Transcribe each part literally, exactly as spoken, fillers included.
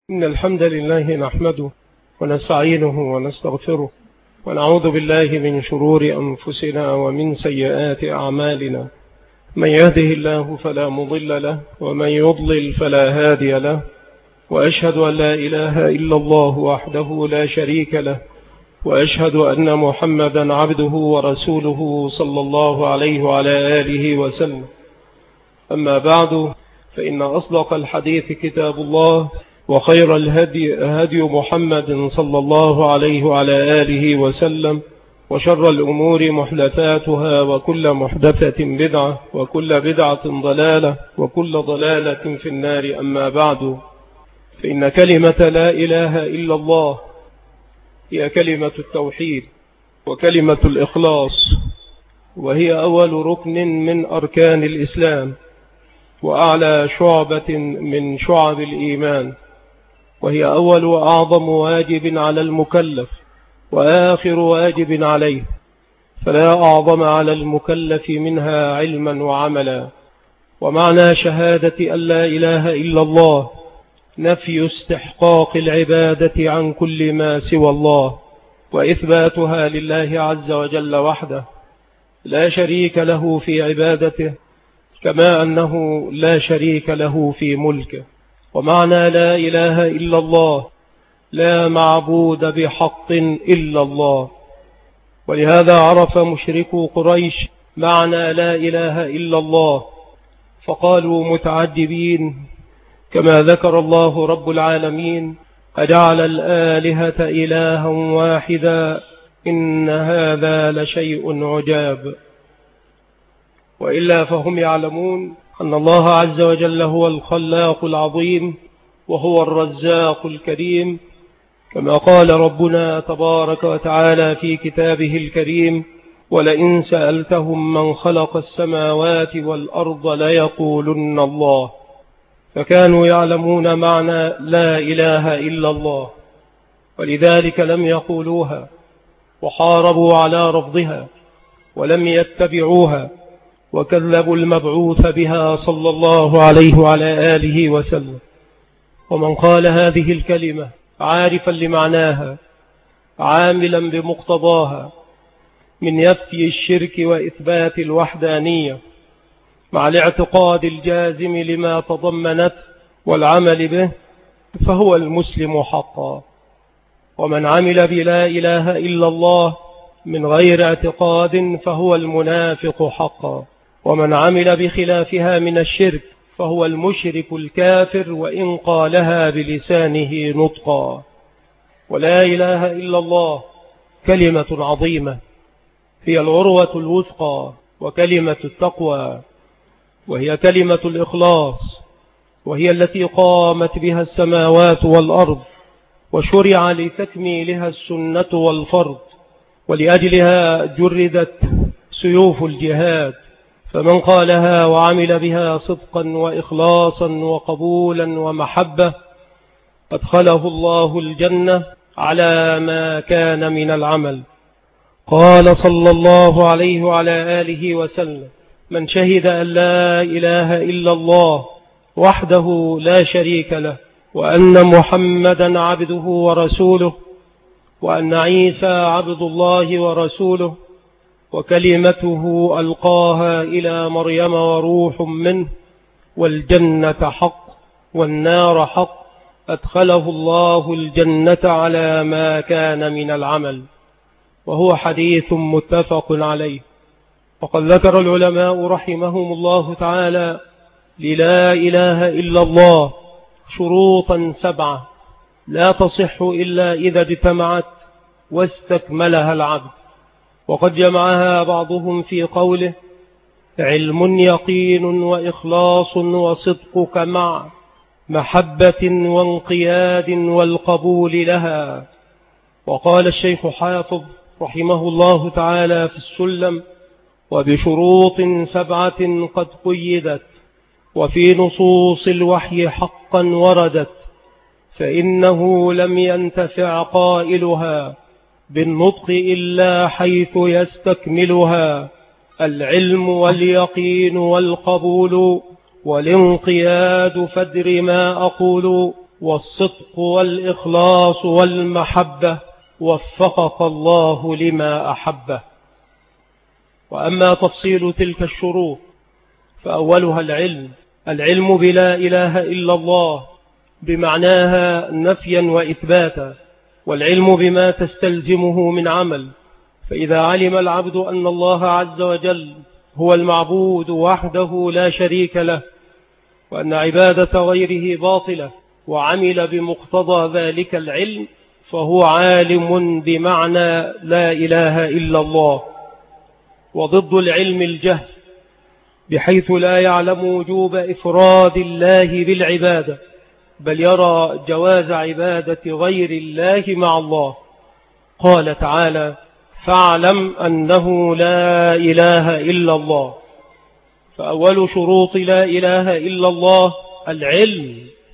إن الحمد لله نحمده ونستعينه ونستغفره ونعوذ بالله من شرور أنفسنا ومن سيئات أعمالنا. من يهده الله فلا مضل له ومن يضلل فلا هادي له، وأشهد أن لا إله إلا الله وحده لا شريك له، وأشهد أن محمدا عبده ورسوله صلى الله عليه وعلى آله وسلم. أما بعد، فإن أصدق الحديث كتاب الله، وخير الهدي هدي محمد صلى الله عليه وعلى آله وسلم، وشر الأمور محدثاتها، وكل محدثة بدعة، وكل بدعة ضلالة، وكل ضلالة في النار. أما بعد، فإن كلمة لا إله إلا الله هي كلمة التوحيد وكلمة الإخلاص، وهي أول ركن من أركان الإسلام، وأعلى شعبة من شعب الإيمان، وهي أول وأعظم واجب على المكلف، وآخر واجب عليه، فلا أعظم على المكلف منها علما وعملا. ومعنى شهادة أن لا إله إلا الله نفي استحقاق العبادة عن كل ما سوى الله، وإثباتها لله عز وجل وحده لا شريك له في عبادته، كما أنه لا شريك له في ملكه. ومعنى لا إله إلا الله لا معبود بحق إلا الله. ولهذا عرف مشركو قريش معنى لا إله إلا الله، فقالوا متعجبين كما ذكر الله رب العالمين: أجعل الآلهة إلها واحدا إن هذا لشيء عجاب. وإلا فهم يعلمون أن الله عز وجل هو الخلاق العظيم، وهو الرزاق الكريم، كما قال ربنا تبارك وتعالى في كتابه الكريم: ولئن سألتهم من خلق السماوات والأرض ليقولن الله. فكانوا يعلمون معنى لا إله إلا الله، ولذلك لم يقولوها، وحاربوا على رفضها، ولم يتبعوها، وكذبوا المبعوث بها صلى الله عليه وعلى آله وسلم. ومن قال هذه الكلمة عارفا لمعناها عاملا بمقتضاها من يفي الشرك وإثبات الوحدانية، مع الاعتقاد الجازم لما تضمنت والعمل به، فهو المسلم حقا. ومن عمل بلا إله إلا الله من غير اعتقاد فهو المنافق حقا. ومن عمل بخلافها من الشرك فهو المشرك الكافر، وإن قالها بلسانه نطقا. ولا إله إلا الله كلمة عظيمة، هي العروة الوثقى وكلمة التقوى، وهي كلمة الإخلاص، وهي التي قامت بها السماوات والأرض، وشرع لتكميلها السنة والفرض، ولأجلها جردت سيوف الجهاد. فمن قالها وعمل بها صدقا وإخلاصا وقبولا ومحبة أدخله الله الجنة على ما كان من العمل. قال صلى الله عليه وعلى آله وسلم: من شهد أن لا إله إلا الله وحده لا شريك له، وأن محمدا عبده ورسوله، وأن عيسى عبد الله ورسوله، وكلمته ألقاها إلى مريم وروح منه، والجنة حق والنار حق، أدخله الله الجنة على ما كان من العمل. وهو حديث متفق عليه. وقد ذكر العلماء رحمهم الله تعالى للا إله إلا الله شروطا سبعة لا تصح إلا إذا اجتمعت واستكملها العبد. وقد جمعها بعضهم في قوله: علم يقين وإخلاص وصدقك مع محبة وانقياد والقبول لها. وقال الشيخ حافظ رحمه الله تعالى في السلم: وبشروط سبعة قد قيدت، وفي نصوص الوحي حقا وردت، فإنه لم ينتفع قائلها بالنطق إلا حيث يستكملها: العلم واليقين والقبول والانقياد، فادر ما أقول، والصدق والإخلاص والمحبة وفقك الله لما أحبه. وأما تفصيل تلك الشروط فأولها العلم العلم بلا إله إلا الله بمعناها نفيا وإثباتا، والعلم بما تستلزمه من عمل. فإذا علم العبد أن الله عز وجل هو المعبود وحده لا شريك له، وأن عبادة غيره باطلة، وعمل بمقتضى ذلك العلم، فهو عالم بمعنى لا إله إلا الله. وضد العلم الجهل، بحيث لا يعلم وجوب إفراد الله بالعبادة، بل يرى جواز عبادة غير الله مع الله. قال تعالى: فاعلم أنه لا إله إلا الله. فأول شروط لا إله إلا الله العلم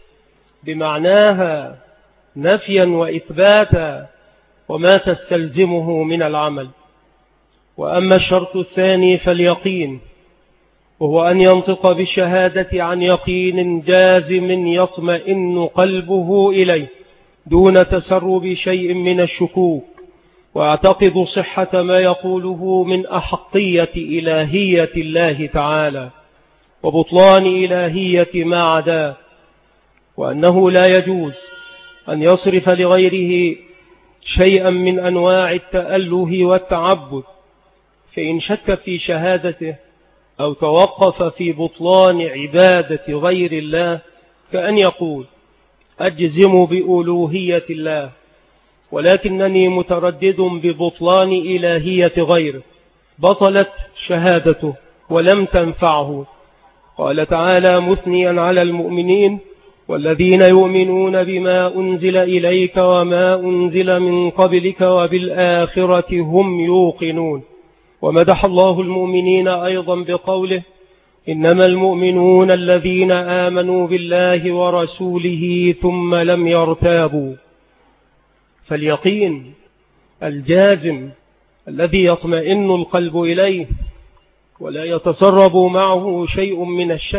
بمعناها نفيا وإثباتا وما تستلزمه من العمل. وأما الشرط الثاني فاليقين، وهو أن ينطق بالشهادة عن يقين جازم يطمئن قلبه إليه دون تسرب شيء من الشكوك، وأعتقد صحة ما يقوله من أحقية إلهية الله تعالى وبطلان إلهية ما عداه، وأنه لا يجوز أن يصرف لغيره شيئا من أنواع التأله والتعبد، فإن شك في شهادته أو توقف في بطلان عبادة غير الله كأن يقول: أجزم بألوهية الله ولكنني متردد ببطلان إلهية غيره، بطلت شهادته ولم تنفعه. قال تعالى مثنيا على المؤمنين: والذين يؤمنون بما أنزل إليك وما أنزل من قبلك وبالآخرة هم يوقنون. ومدح الله المؤمنين أيضا بقوله: إنما المؤمنون الذين آمنوا بالله ورسوله ثم لم يرتابوا. فاليقين الجازم الذي يطمئن القلب إليه ولا يتسرب معه شيء من الشك،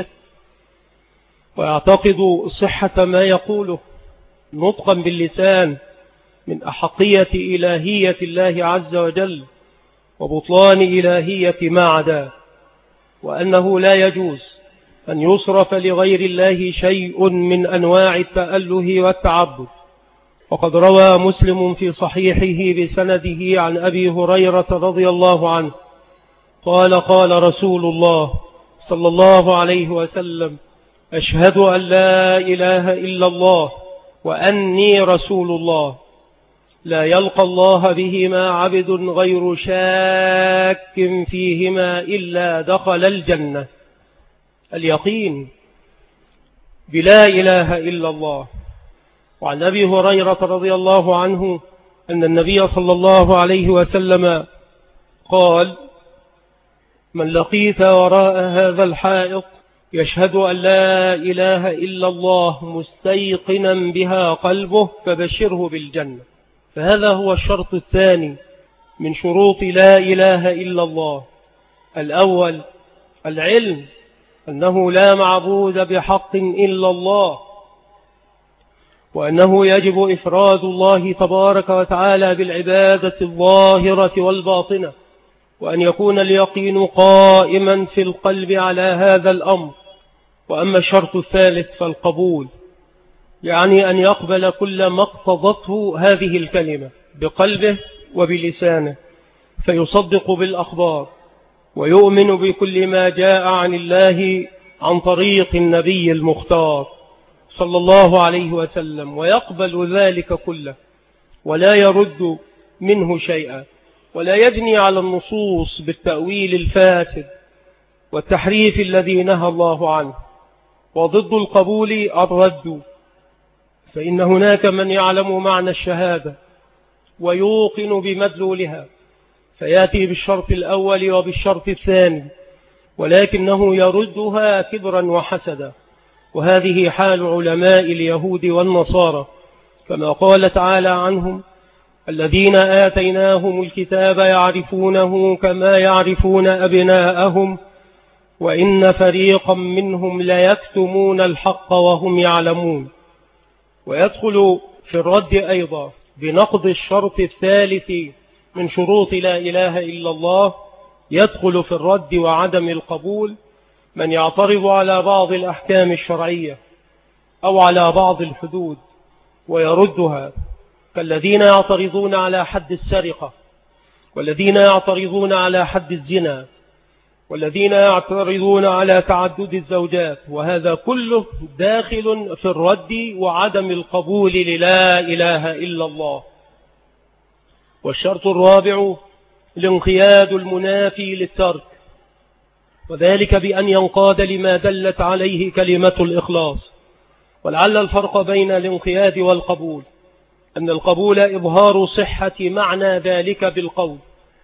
ويعتقد صحة ما يقوله نطقا باللسان من أحقية إلهية الله عز وجل وبطلان إلهية ما عداه، وأنه لا يجوز أن يصرف لغير الله شيء من أنواع التأله والتعبد. وقد روى مسلم في صحيحه بسنده عن أبي هريرة رضي الله عنه قال: قال رسول الله صلى الله عليه وسلم: أشهد أن لا إله إلا الله وأني رسول الله، لا يلقى الله بهما عبد غير شاك فيهما إلا دخل الجنة. اليقين بلا إله إلا الله. وعن أبي هريرة رضي الله عنه أن النبي صلى الله عليه وسلم قال: من لقيت وراء هذا الحائط يشهد أن لا إله إلا الله مستيقنا بها قلبه فبشره بالجنة. فهذا هو الشرط الثاني من شروط لا إله إلا الله. الأول العلم أنه لا معبود بحق إلا الله، وأنه يجب إفراد الله تبارك وتعالى بالعبادة الظاهرة والباطنة، وأن يكون اليقين قائما في القلب على هذا الأمر. وأما الشرط الثالث فالقبول، يعني أن يقبل كل ما اقتضته هذه الكلمة بقلبه وبلسانه، فيصدق بالأخبار ويؤمن بكل ما جاء عن الله عن طريق النبي المختار صلى الله عليه وسلم، ويقبل ذلك كله ولا يرد منه شيئا، ولا يجني على النصوص بالتأويل الفاسد والتحريف الذي نهى الله عنه. وضد القبول الرد، فإن هناك من يعلم معنى الشهادة ويوقن بمدلولها فيأتي بالشرط الأول وبالشرط الثاني، ولكنه يردها كبرا وحسدا. وهذه حال علماء اليهود والنصارى، كما قال تعالى عنهم: الذين آتيناهم الكتاب يعرفونه كما يعرفون أبناءهم وإن فريقا منهم ليكتمون الحق وهم يعلمون. ويدخل في الرد أيضا بنقض الشرط الثالث من شروط لا إله إلا الله. يدخل في الرد وعدم القبول من يعترض على بعض الأحكام الشرعية أو على بعض الحدود ويردها، كالذين يعترضون على حد السرقة، والذين يعترضون على حد الزنا، والذين يعترضون على تعدد الزوجات، وهذا كله داخل في الرد وعدم القبول للا إله إلا الله. والشرط الرابع الانقياد المنافي للترك، وذلك بأن ينقاد لما دلت عليه كلمة الإخلاص. ولعل الفرق بين الانقياد والقبول أن القبول إظهار صحة معنى ذلك بالقول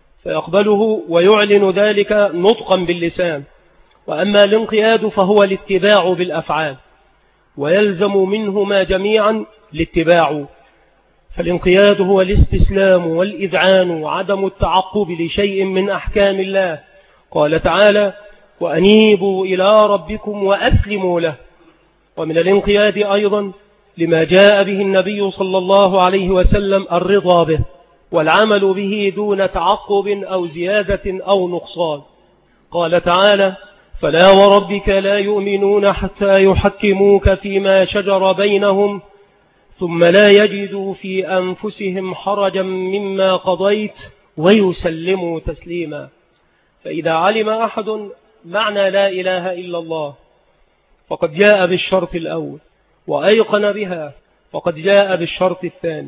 فيقبله ويعلن ذلك نطقا باللسان، وأما الانقياد فهو الاتباع بالأفعال ويلزم منهما جميعا الاتباع. فالانقياد هو الاستسلام والإذعان وعدم التعقب لشيء من أحكام الله. قال تعالى: وأنيبوا إلى ربكم وأسلموا له. ومن الانقياد أيضا لما جاء به النبي صلى الله عليه وسلم الرضا به والعمل به دون تعقب أو زيادة أو نقصان. قال تعالى: فلا وربك لا يؤمنون حتى يحكموك فيما شجر بينهم ثم لا يجدوا في أنفسهم حرجا مما قضيت ويسلموا تسليما. فإذا علم أحد معنى لا إله إلا الله فقد جاء بالشرط الأول، وأيقن بها فقد جاء بالشرط الثاني،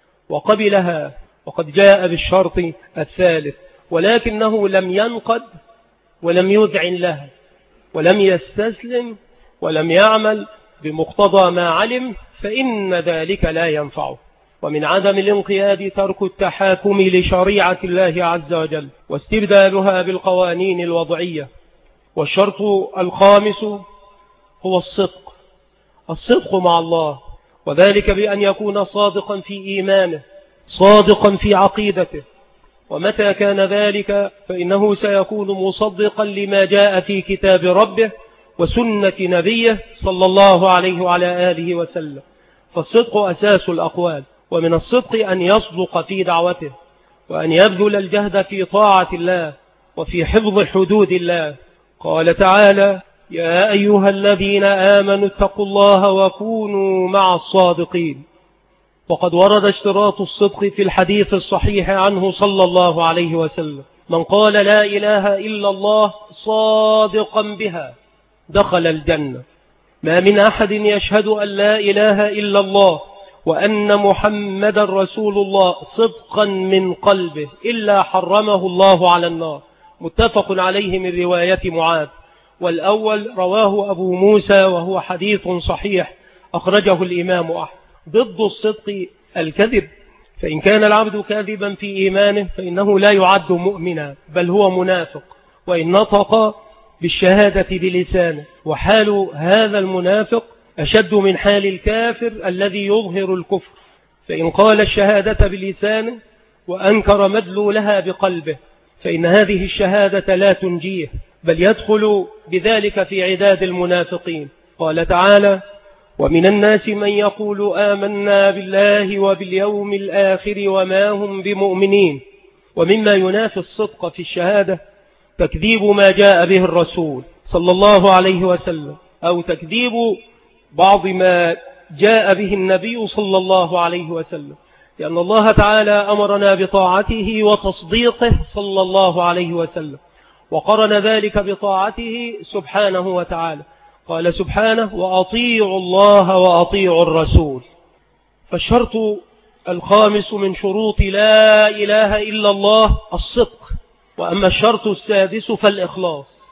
وقبلها وقد جاء بالشرط الثالث، ولكنه لم ينقد ولم يذعن لها ولم يستسلم ولم يعمل بمقتضى ما علم، فإن ذلك لا ينفعه. ومن عدم الانقياد ترك التحاكم لشريعة الله عز وجل واستبدالها بالقوانين الوضعية. والشرط الخامس هو الصدق، الصدق مع الله، وذلك بأن يكون صادقا في إيمانه صادقا في عقيدته، ومتى كان ذلك فإنه سيكون مصدقا لما جاء في كتاب ربه وسنة نبيه صلى الله عليه وعلى آله وسلم. فالصدق أساس الأقوال، ومن الصدق أن يصدق في دعوته وأن يبذل الجهد في طاعة الله وفي حفظ حدود الله. قال تعالى: يا أيها الذين آمنوا اتقوا الله وكونوا مع الصادقين. وقد ورد اشتراط الصدق في الحديث الصحيح عنه صلى الله عليه وسلم: من قال لا إله إلا الله صادقا بها دخل الجنة. ما من أحد يشهد أن لا إله إلا الله وأن محمد رسول الله صدقا من قلبه إلا حرمه الله على النار. متفق عليه من رواية معاذ، والأول رواه أبو موسى وهو حديث صحيح أخرجه الإمام أحمد. ضد الصدق الكذب، فإن كان العبد كاذبا في إيمانه فإنه لا يعد مؤمنا بل هو منافق، وإن نطق بالشهادة بلسانه. وحال هذا المنافق أشد من حال الكافر الذي يظهر الكفر، فإن قال الشهادة بلسانه وأنكر مدلولها بقلبه فإن هذه الشهادة لا تنجيه بل يدخل بذلك في عداد المنافقين. قال تعالى: ومن الناس من يقول آمنا بالله وباليوم الآخر وما هم بمؤمنين. ومما ينافي الصدق في الشهادة تكذيب ما جاء به الرسول صلى الله عليه وسلم، أو تكذيب بعض ما جاء به النبي صلى الله عليه وسلم، لأن الله تعالى أمرنا بطاعته وتصديقه صلى الله عليه وسلم، وقرن ذلك بطاعته سبحانه وتعالى. قال سبحانه: وأطيعوا الله وأطيعوا الرسول. فالشرط الخامس من شروط لا إله إلا الله الصدق. وأما الشرط السادس فالإخلاص،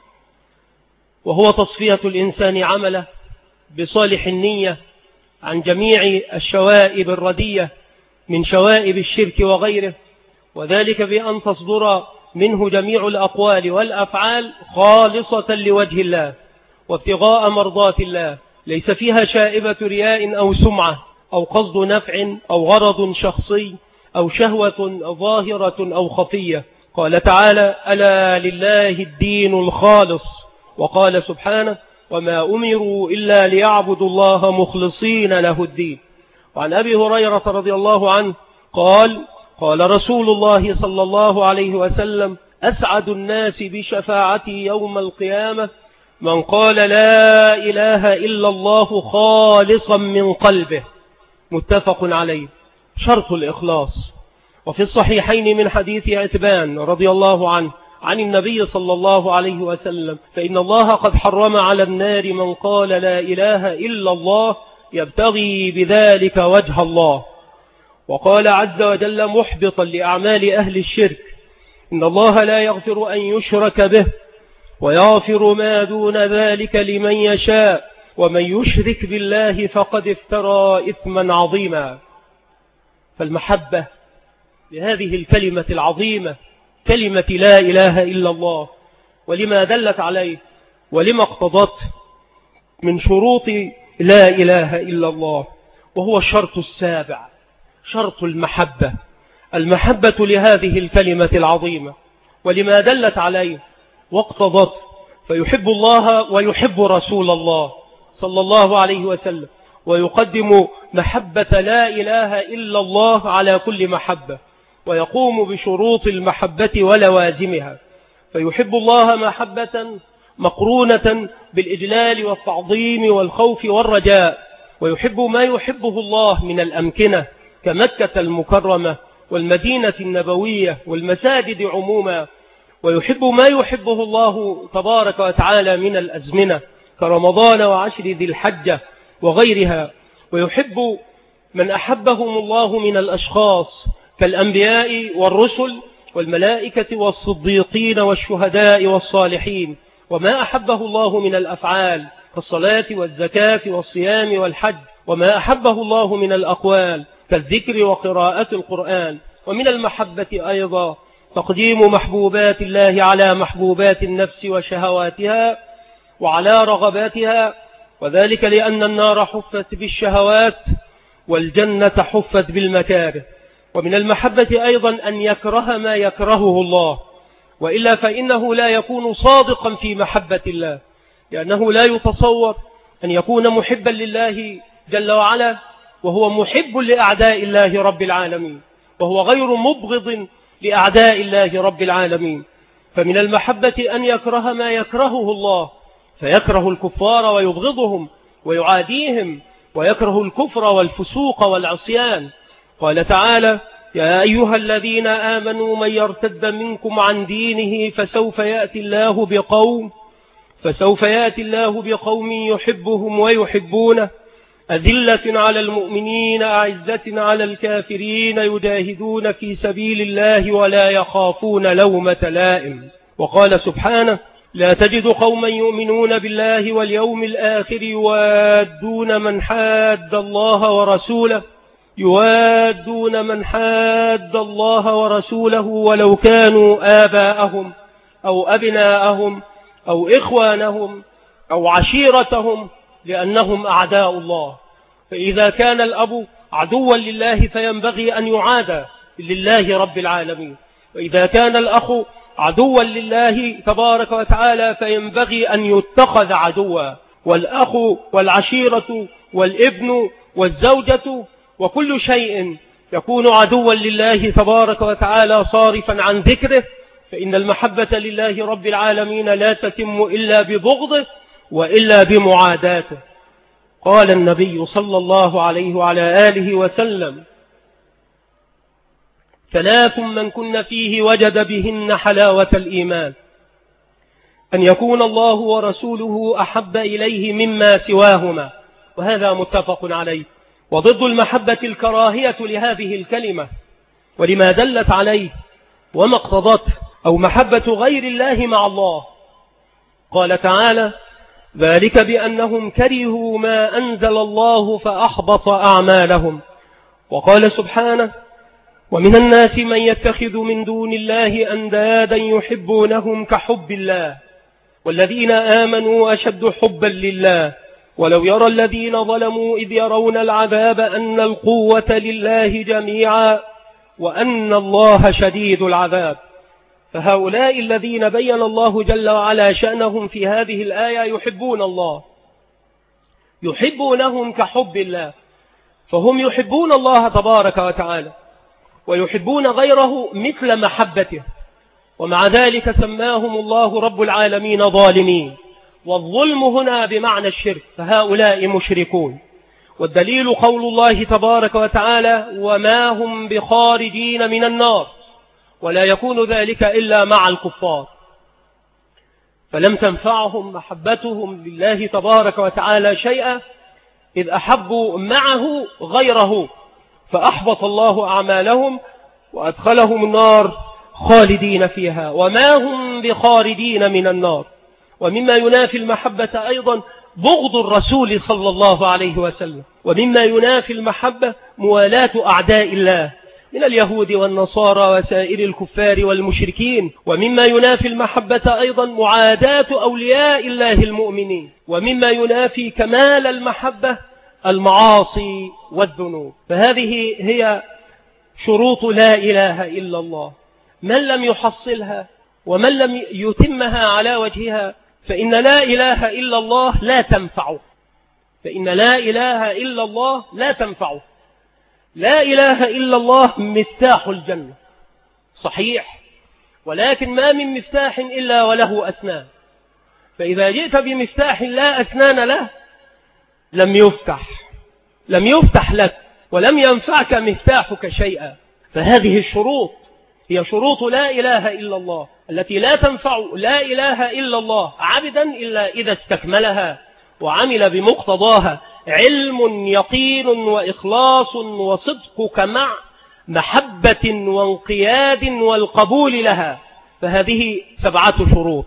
وهو تصفية الإنسان عمله بصالح النية عن جميع الشوائب الردية من شوائب الشرك وغيره، وذلك بأن تصدر منه جميع الأقوال والأفعال خالصة لوجه الله وابتغاء مرضات الله، ليس فيها شائبة رياء أو سمعة أو قصد نفع أو غرض شخصي أو شهوة ظاهرة أو خفية. قال تعالى: ألا لله الدين الخالص. وقال سبحانه: وما أمروا إلا ليعبدوا الله مخلصين له الدين. وعن أبي هريرة رضي الله عنه قال قال رسول الله صلى الله عليه وسلم أسعد الناس بشفاعتي يوم القيامة من قال لا إله إلا الله خالصا من قلبه. متفق عليه. شرط الإخلاص. وفي الصحيحين من حديث عتبان رضي الله عنه عن النبي صلى الله عليه وسلم فإن الله قد حرم على النار من قال لا إله إلا الله يبتغي بذلك وجه الله. وقال عز وجل محبطا لأعمال أهل الشرك إن الله لا يغفر أن يشرك به ويغفر ما دون ذلك لمن يشاء ومن يشرك بالله فقد افترى إثما عظيما. فالمحبة لهذه الكلمة العظيمة كلمة لا إله إلا الله ولما دلت عليه ولما اقتضت من شروط لا إله إلا الله، وهو الشرط السابع شرط المحبة. المحبة لهذه الكلمة العظيمة ولما دلت عليه واقتضت، فيحب الله ويحب رسول الله صلى الله عليه وسلم، ويقدم محبة لا إله إلا الله على كل محبة، ويقوم بشروط المحبة ولوازمها. فيحب الله محبة مقرونة بالإجلال والتعظيم والخوف والرجاء، ويحب ما يحبه الله من الأمكنة كمكة المكرمة والمدينة النبوية والمساجد عموما، ويحب ما يحبه الله تبارك وتعالى من الأزمنة كرمضان وعشر ذي الحجة وغيرها، ويحب من أحبهم الله من الأشخاص كالأنبياء والرسل والملائكة والصديقين والشهداء والصالحين، وما أحبه الله من الأفعال كالصلاة والزكاة والصيام والحج، وما أحبه الله من الأقوال كالذكر وقراءة القرآن. ومن المحبة أيضا تقديم محبوبات الله على محبوبات النفس وشهواتها وعلى رغباتها، وذلك لأن النار حفت بالشهوات والجنة حفت بالمكاره. ومن المحبة أيضا أن يكره ما يكرهه الله، وإلا فإنه لا يكون صادقا في محبة الله، لأنه لا يتصور أن يكون محبا لله جل وعلا وهو محب لأعداء الله رب العالمين، وهو غير مبغض لأعداء الله رب العالمين. فمن المحبة أن يكره ما يكرهه الله، فيكره الكفار ويبغضهم ويعاديهم، ويكره الكفر والفسوق والعصيان. قال تعالى يا أيها الذين آمنوا من يرتد منكم عن دينه فسوف يأتي الله بقوم فسوف يأتي الله بقوم يحبهم ويحبونه أذلة على المؤمنين أعزة على الكافرين يجاهدون في سبيل الله ولا يخافون لومة لائم. وقال سبحانه لا تجد قوما يؤمنون بالله واليوم الآخر يوادون من حاد الله ورسوله يوادون من حاد الله ورسوله ولو كانوا آباءهم أو أبناءهم أو إخوانهم أو عشيرتهم لأنهم أعداء الله. فإذا كان الأب عدوا لله فينبغي أن يعادى لله رب العالمين، وإذا كان الأخ عدوا لله تبارك وتعالى فينبغي أن يتخذ عدوا، والأخ والعشيرة والابن والزوجة وكل شيء يكون عدوا لله تبارك وتعالى صارفا عن ذكره، فإن المحبة لله رب العالمين لا تتم إلا ببغضه وإلا بمعاداته. قال النبي صلى الله عليه وعلى آله وسلم ثلاث من كن فيه وجد بهن حلاوة الإيمان: أن يكون الله ورسوله أحب إليه مما سواهما، وهذا متفق عليه. وضد المحبة الكراهية لهذه الكلمة ولما دلت عليه وما اقتضته، أو محبة غير الله مع الله. قال تعالى ذلك بأنهم كرهوا ما أنزل الله فأحبط أعمالهم. وقال سبحانه ومن الناس من يتخذ من دون الله أندادا يحبونهم كحب الله والذين آمنوا أشد حبا لله ولو يرى الذين ظلموا إذ يرون العذاب أن القوة لله جميعا وأن الله شديد العذاب. فهؤلاء الذين بين الله جل وعلا شأنهم في هذه الآية يحبون الله، يحبونهم كحب الله. فهم يحبون الله تبارك وتعالى ويحبون غيره مثل محبته، ومع ذلك سماهم الله رب العالمين ظالمين، والظلم هنا بمعنى الشرك، فهؤلاء مشركون. والدليل قول الله تبارك وتعالى: وما هم بخارجين من النار، ولا يكون ذلك إلا مع الكفار. فلم تنفعهم محبتهم لله تبارك وتعالى شيئا إذ أحبوا معه غيره، فأحبط الله أعمالهم وأدخلهم النار خالدين فيها، وما هم بخارجين من النار. ومما ينافي المحبة أيضا بغض الرسول صلى الله عليه وسلم، ومما ينافي المحبة موالاة أعداء الله من اليهود والنصارى وسائر الكفار والمشركين، ومما ينافي المحبة أيضا معاداة أولياء الله المؤمنين، ومما ينافي كمال المحبة المعاصي والذنوب. فهذه هي شروط لا إله إلا الله. من لم يحصلها ومن لم يتمها على وجهها فإن لا إله إلا الله لا تنفعه، فإن لا إله إلا الله لا تنفعه. لا إله إلا الله مفتاح الجنة صحيح، ولكن ما من مفتاح إلا وله أسنان، فإذا جئت بمفتاح لا أسنان له لم يفتح لم يفتح لك ولم ينفعك مفتاحك شيئا. فهذه الشروط هي شروط لا إله إلا الله التي لا تنفع لا إله إلا الله عبدا إلا إذا استكملها وعمل بمقتضاها علم يقين وإخلاص وصدقك مع محبة وانقياد والقبول لها. فهذه سبعة شروط،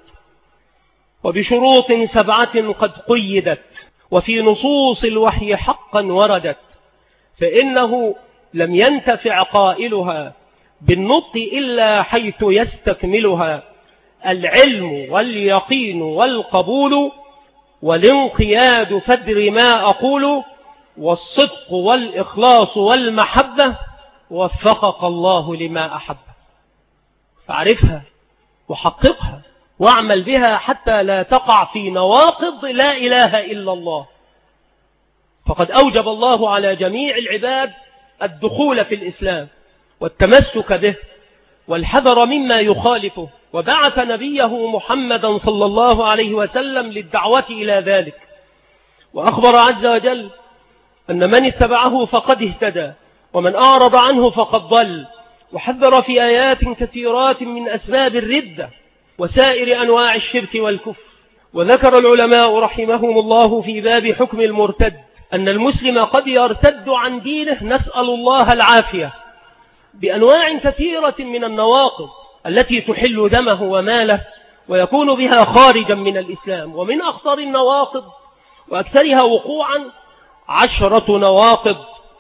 وبشروط سبعة قد قيدت وفي نصوص الوحي حقا وردت، فإنه لم ينتفع قائلها بالنطق إلا حيث يستكملها: العلم واليقين والقبول والانقياد فدر ما أقول والصدق والإخلاص والمحبة وفقك الله لما أحب. فاعرفها وحققها واعمل بها حتى لا تقع في نواقض لا إله إلا الله. فقد أوجب الله على جميع العباد الدخول في الإسلام والتمسك به والحذر مما يخالفه، وبعث نبيه محمدا صلى الله عليه وسلم للدعوة إلى ذلك، وأخبر عز وجل أن من اتبعه فقد اهتدى ومن أعرض عنه فقد ضل، وحذر في آيات كثيرات من أسباب الردة وسائر أنواع الشرك والكفر. وذكر العلماء رحمهم الله في باب حكم المرتد أن المسلم قد يرتد عن دينه، نسأل الله العافية، بأنواع كثيرة من النواقض التي تحل دمه وماله ويكون بها خارجا من الإسلام. ومن أخطر النواقض وأكثرها وقوعا عشرة نواقض.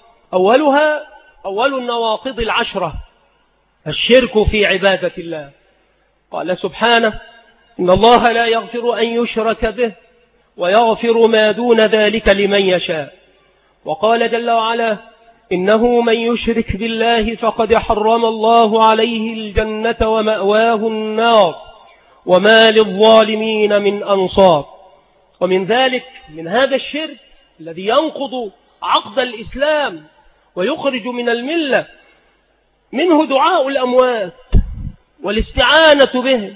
أولها أول النواقض العشرة الشرك في عبادة الله. قال سبحانه: إن الله لا يغفر أن يشرك به ويغفر ما دون ذلك لمن يشاء. وقال جل وعلا: إنه من يشرك بالله فقد حرم الله عليه الجنة ومأواه النار وما للظالمين من أنصار. ومن ذلك من هذا الشرك الذي ينقض عقد الإسلام ويخرج من الملة منه دعاء الأموات والاستعانة بهم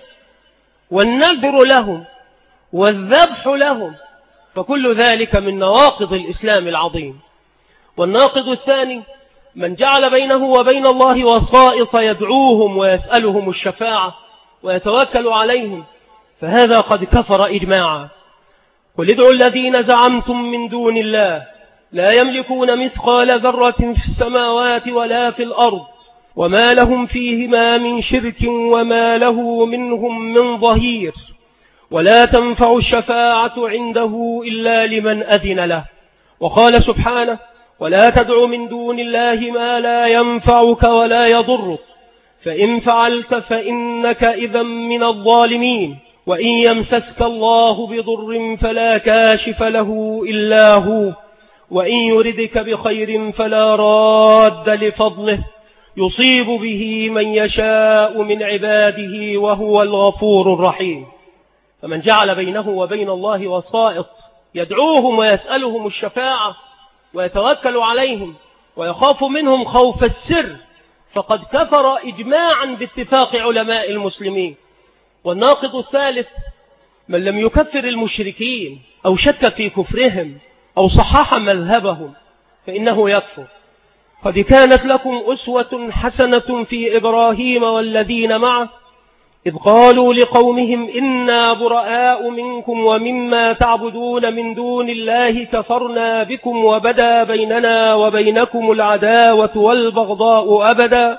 والنذر لهم والذبح لهم، فكل ذلك من نواقض الإسلام العظيم. والناقض الثاني من جعل بينه وبين الله وسائط يدعوهم ويسألهم الشفاعة ويتوكل عليهم، فهذا قد كفر إجماعا. قل ادعوا الذين زعمتم من دون الله لا يملكون مثقال ذرة في السماوات ولا في الأرض وما لهم فيهما من شرك وما له منهم من ظهير ولا تنفع الشفاعة عنده إلا لمن أذن له. وقال سبحانه: ولا تدع من دون الله ما لا ينفعك ولا يضرك فإن فعلت فإنك إذا من الظالمين وإن يمسسك الله بضر فلا كاشف له إلا هو وإن يردك بخير فلا راد لفضله يصيب به من يشاء من عباده وهو الغفور الرحيم. فمن جعل بينه وبين الله وسائط يدعوهم ويسألهم الشفاعة ويتوكل عليهم ويخاف منهم خوف السر فقد كفر إجماعا باتفاق علماء المسلمين. والناقض الثالث من لم يكفر المشركين أو شك في كفرهم أو صحح مذهبهم فإنه يكفر. قد كانت لكم أسوة حسنة في إبراهيم والذين معه إذ قالوا لقومهم إنا براء منكم ومما تعبدون من دون الله كفرنا بكم وبدا بيننا وبينكم العداوة والبغضاء أبدا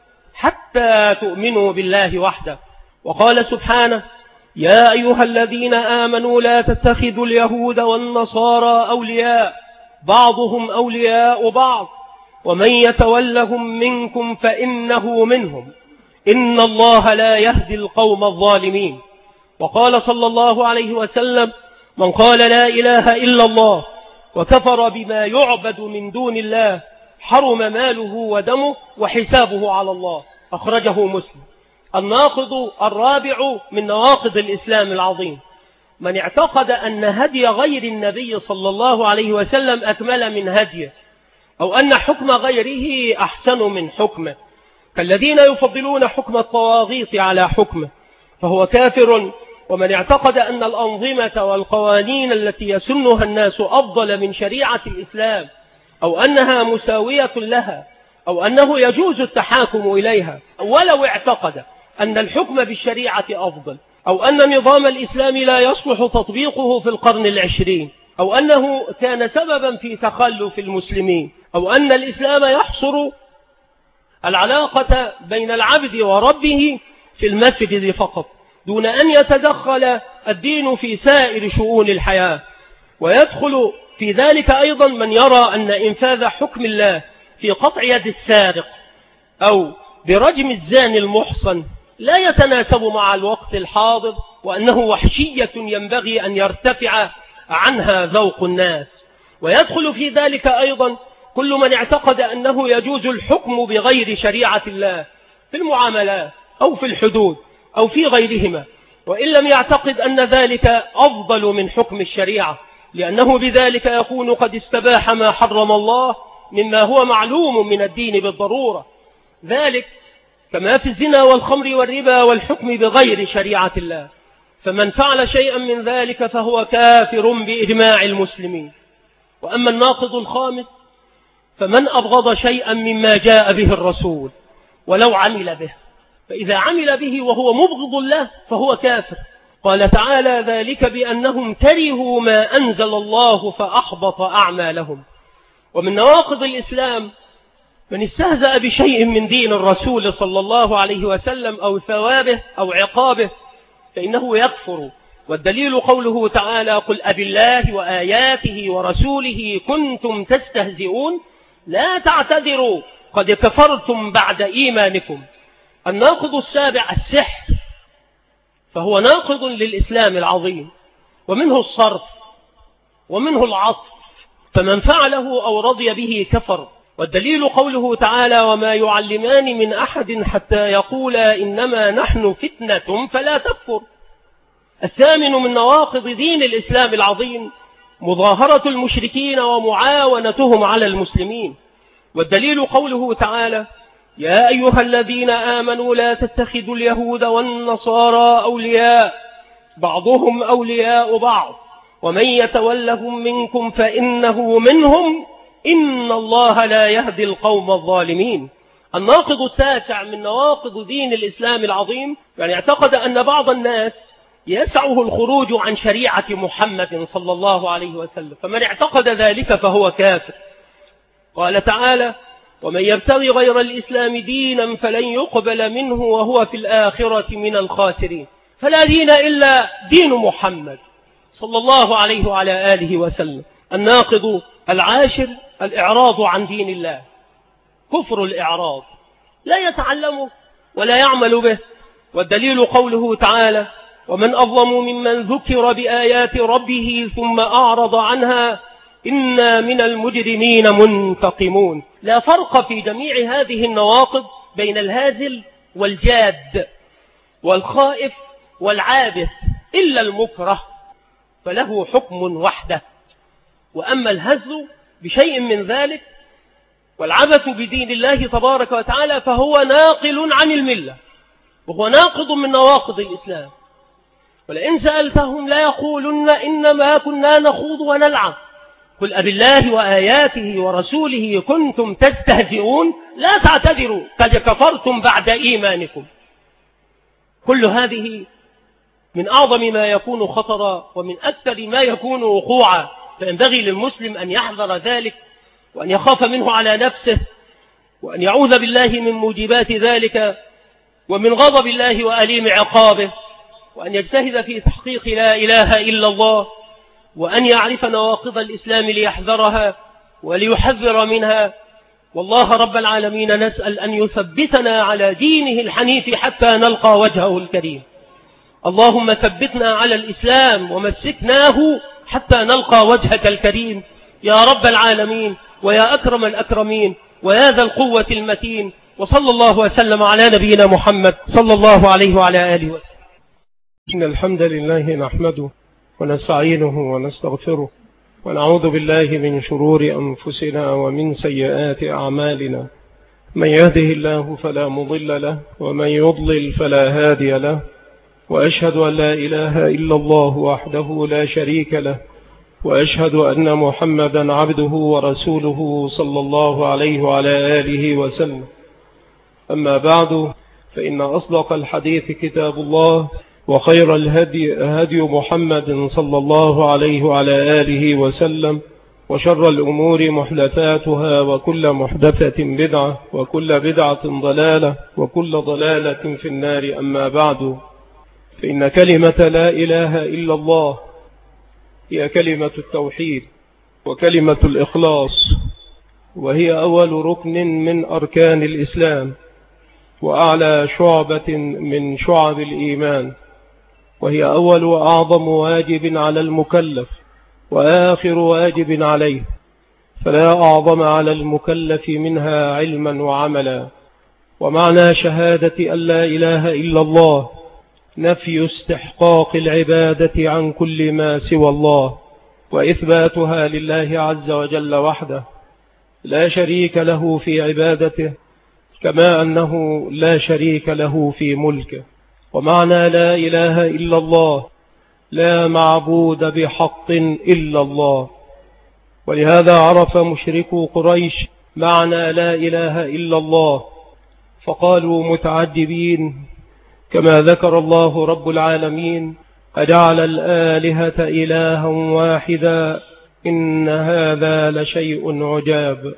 حتى تؤمنوا بالله وحده. وقال سبحانه يا أيها الذين آمنوا لا تتخذوا اليهود والنصارى أولياء بعضهم أولياء بعض ومن يتولهم منكم فإنه منهم إن الله لا يهدي القوم الظالمين. وقال صلى الله عليه وسلم من قال لا إله إلا الله وكفر بما يعبد من دون الله حرم ماله ودمه وحسابه على الله. أخرجه مسلم. الناقض الرابع من نواقض الإسلام العظيم من اعتقد أن هدي غير النبي صلى الله عليه وسلم أكمل من هديه أو أن حكم غيره أحسن من حكمه كالذين يفضلون حكم الطواغيت على حكمه فهو كافر. ومن اعتقد أن الأنظمة والقوانين التي يسنها الناس أفضل من شريعة الإسلام أو أنها مساوية لها أو أنه يجوز التحاكم إليها ولو اعتقد أن الحكم بالشريعة أفضل أو أن نظام الإسلام لا يصلح تطبيقه في القرن العشرين أو أنه كان سببا في تخلف المسلمين أو أن الإسلام يحصر العلاقة بين العبد وربه في المسجد فقط دون أن يتدخل الدين في سائر شؤون الحياة. ويدخل في ذلك أيضا من يرى أن إنفاذ حكم الله في قطع يد السارق أو برجم الزاني المحصن لا يتناسب مع الوقت الحاضر وأنه وحشية ينبغي أن يرتفع عنها ذوق الناس. ويدخل في ذلك أيضا كل من اعتقد أنه يجوز الحكم بغير شريعة الله في المعاملات أو في الحدود أو في غيرهما وإن لم يعتقد أن ذلك أفضل من حكم الشريعة لأنه بذلك يكون قد استباح ما حرم الله مما هو معلوم من الدين بالضرورة ذلك كما في الزنا والخمر والربا والحكم بغير شريعة الله. فمن فعل شيئا من ذلك فهو كافر بإجماع المسلمين. وأما الناقض الخامس فمن أبغض شيئا مما جاء به الرسول ولو عمل به فإذا عمل به وهو مبغض له فهو كافر. قال تعالى ذلك بأنهم كرهوا ما أنزل الله فأحبط أعمالهم. ومن نواقض الإسلام من استهزأ بشيء من دين الرسول صلى الله عليه وسلم أو ثوابه أو عقابه فإنه يكفر. والدليل قوله تعالى قل أبالله وآياته ورسوله كنتم تستهزئون لا تعتذروا قد كفرتم بعد إيمانكم. الناقض السابع السحر فهو ناقض للإسلام العظيم ومنه الصرف ومنه العطف فمن فعله أو رضي به كفر. والدليل قوله تعالى وما يعلمان من أحد حتى يقولا إنما نحن فتنة فلا تكفر. الثامن من نواقض دين الإسلام العظيم مظاهرة المشركين ومعاونتهم على المسلمين. والدليل قوله تعالى يا أيها الذين آمنوا لا تتخذوا اليهود والنصارى أولياء بعضهم أولياء بعض ومن يتولهم منكم فإنه منهم إن الله لا يهدي القوم الظالمين. الناقض التاسع من نواقض دين الإسلام العظيم يعني اعتقد أن بعض الناس يسعه الخروج عن شريعة محمد صلى الله عليه وسلم فمن اعتقد ذلك فهو كافر. قال تعالى ومن يبتغي غير الإسلام دينا فلن يقبل منه وهو في الآخرة من الخاسرين. فلا دين إلا دين محمد صلى الله عليه وعلى آله وسلم. الناقض العاشر الإعراض عن دين الله كفر الإعراض لا يتعلمه ولا يعمل به. والدليل قوله تعالى ومن أظلم ممن ذكر بآيات ربه ثم أعرض عنها إنا من المجرمين منتقمون. لا فرق في جميع هذه النواقض بين الهازل والجاد والخائف والعابث إلا المكره فله حكم وحده. وأما الهزل بشيء من ذلك والعبث بدين الله تبارك وتعالى فهو ناقل عن الملة، وهو ناقض من نواقض الإسلام. ولئن سألتهم لا يقولن إنما كنا نخوض ونلعب قل أبالله وآياته ورسوله كنتم تستهزئون لا تعتذروا قد كفرتم بعد إيمانكم. كل هذه من أعظم ما يكون خطرا ومن أكثر ما يكون وقوعا، فينبغي للمسلم أن يحذر ذلك وأن يخاف منه على نفسه وأن يعوذ بالله من موجبات ذلك ومن غضب الله وأليم عقابه، وأن يجتهد في تحقيق لا إله إلا الله، وأن يعرف نواقض الإسلام ليحذرها وليحذر منها. والله رب العالمين نسأل أن يثبتنا على دينه الحنيف حتى نلقى وجهه الكريم. اللهم ثبتنا على الإسلام ومسكناه حتى نلقى وجهك الكريم يا رب العالمين ويا أكرم الأكرمين ويا ذا القوة المتين. وصلى الله وسلم على نبينا محمد صلى الله عليه وعلى آله وسلم. إن الحمد لله نحمده ونستعينه ونستغفره ونعوذ بالله من شرور أنفسنا ومن سيئات أعمالنا، من يهده الله فلا مضل له ومن يضلل فلا هادي له، وأشهد أن لا إله إلا الله وحده لا شريك له، وأشهد أن محمدا عبده ورسوله صلى الله عليه وعلى آله وسلم. أما بعد، فإن أصدق الحديث كتاب الله، وخير الهدي هدي محمد صلى الله عليه وعلى آله وسلم، وشر الأمور محدثاتها، وكل محدثة بدعة، وكل بدعة ضلالة، وكل ضلالة في النار. أما بعد، فإن كلمة لا إله إلا الله هي كلمة التوحيد وكلمة الإخلاص، وهي أول ركن من أركان الإسلام وأعلى شعبة من شعب الإيمان، وهي أول وأعظم واجب على المكلف وآخر واجب عليه، فلا أعظم على المكلف منها علما وعملا. ومعنى شهادة أن لا إله إلا الله نفي استحقاق العبادة عن كل ما سوى الله، وإثباتها لله عز وجل وحده لا شريك له في عبادته، كما أنه لا شريك له في ملكه. ومعنى لا إله إلا الله لا معبود بحق إلا الله. ولهذا عرف مشركو قريش معنى لا إله إلا الله، فقالوا متعجبين كما ذكر الله رب العالمين: أجعل الآلهة إلها واحدا إن هذا لشيء عجاب.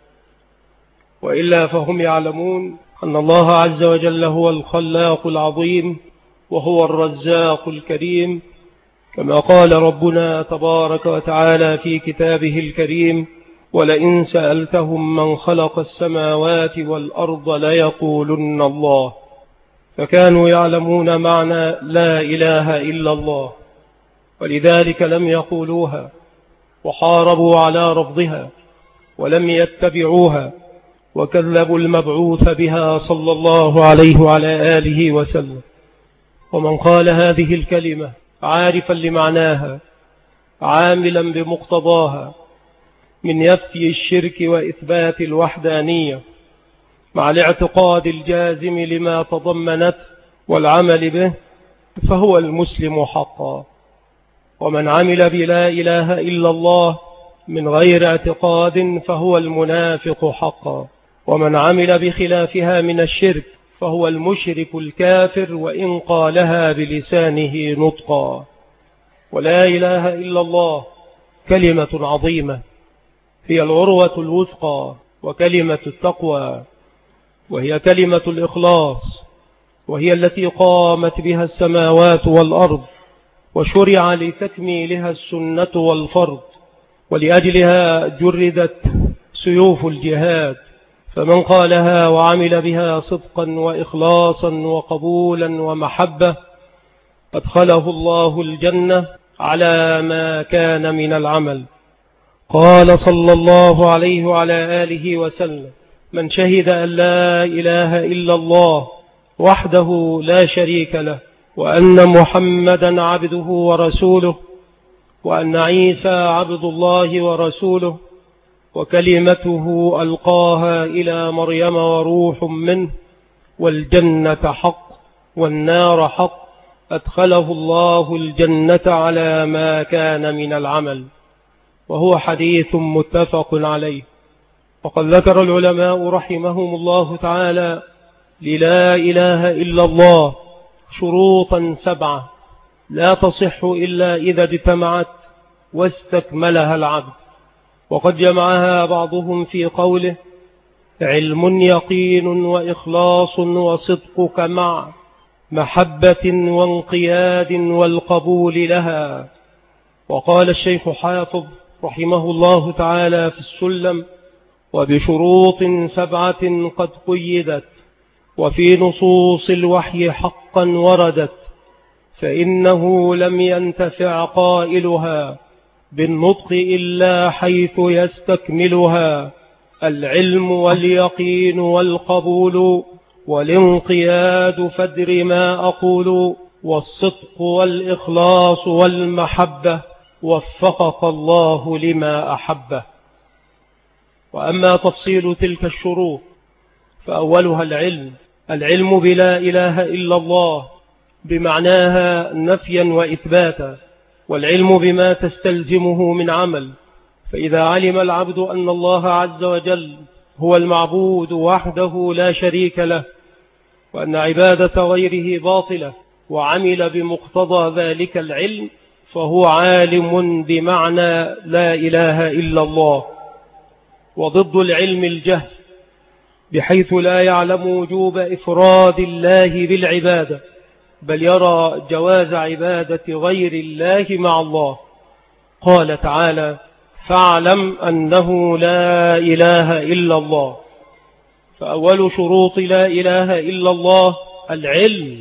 وإلا فهم يعلمون أن الله عز وجل هو الخلاق العظيم وهو الرزاق الكريم، كما قال ربنا تبارك وتعالى في كتابه الكريم: ولئن سألتهم من خلق السماوات والأرض ليقولن الله. فكانوا يعلمون معنى لا إله إلا الله، ولذلك لم يقولوها وحاربوا على رفضها ولم يتبعوها، وكذبوا المبعوث بها صلى الله عليه وعلى آله وسلم. ومن قال هذه الكلمة عارفا لمعناها عاملا بمقتضاها من يفي الشرك وإثبات الوحدانية مع الاعتقاد الجازم لما تضمنت والعمل به، فهو المسلم حقا. ومن عمل بلا إله إلا الله من غير اعتقاد فهو المنافق حقا. ومن عمل بخلافها من الشرك فهو المشرك الكافر وإن قالها بلسانه نطقا. ولا إله إلا الله كلمة عظيمة، هي العروة الوثقى وكلمة التقوى، وهي كلمة الإخلاص، وهي التي قامت بها السماوات والأرض، وشرع لتكميلها السنة والفرض، ولأجلها جردت سيوف الجهاد. فمن قالها وعمل بها صدقا وإخلاصا وقبولا ومحبة أدخله الله الجنة على ما كان من العمل. قال صلى الله عليه وعلى آله وسلم: من شهد أن لا إله إلا الله وحده لا شريك له، وأن محمدا عبده ورسوله، وأن عيسى عبد الله ورسوله، وكلمته ألقاها إلى مريم وروح منه، والجنة حق والنار حق، أدخله الله الجنة على ما كان من العمل. وهو حديث متفق عليه. وقد ذكر العلماء رحمهم الله تعالى للا إله إلا الله شروطا سبعة لا تصح إلا إذا اجتمعت واستكملها العبد. وقد جمعها بعضهم في قوله: علم يقين وإخلاص وصدقك مع محبة وانقياد والقبول لها. وقال الشيخ حافظ رحمه الله تعالى في السلم: وبشروط سبعة قد قيدت وفي نصوص الوحي حقا وردت، فإنه لم ينتفع قائلها بالنطق إلا حيث يستكملها: العلم واليقين والقبول والانقياد فادر ما أقول، والصدق والإخلاص والمحبة، وفقك الله لما أحبه. وأما تفصيل تلك الشروط فأولها العلم العلم بلا إله إلا الله بمعناها نفيا وإثباتا، والعلم بما تستلزمه من عمل. فإذا علم العبد أن الله عز وجل هو المعبود وحده لا شريك له، وأن عبادة غيره باطلة، وعمل بمقتضى ذلك العلم، فهو عالم بمعنى لا إله إلا الله. وضد العلم الجهل، بحيث لا يعلم وجوب إفراد الله بالعبادة، بل يرى جواز عبادة غير الله مع الله. قال تعالى: فاعلم أنه لا إله إلا الله. فأول شروط لا إله إلا الله العلم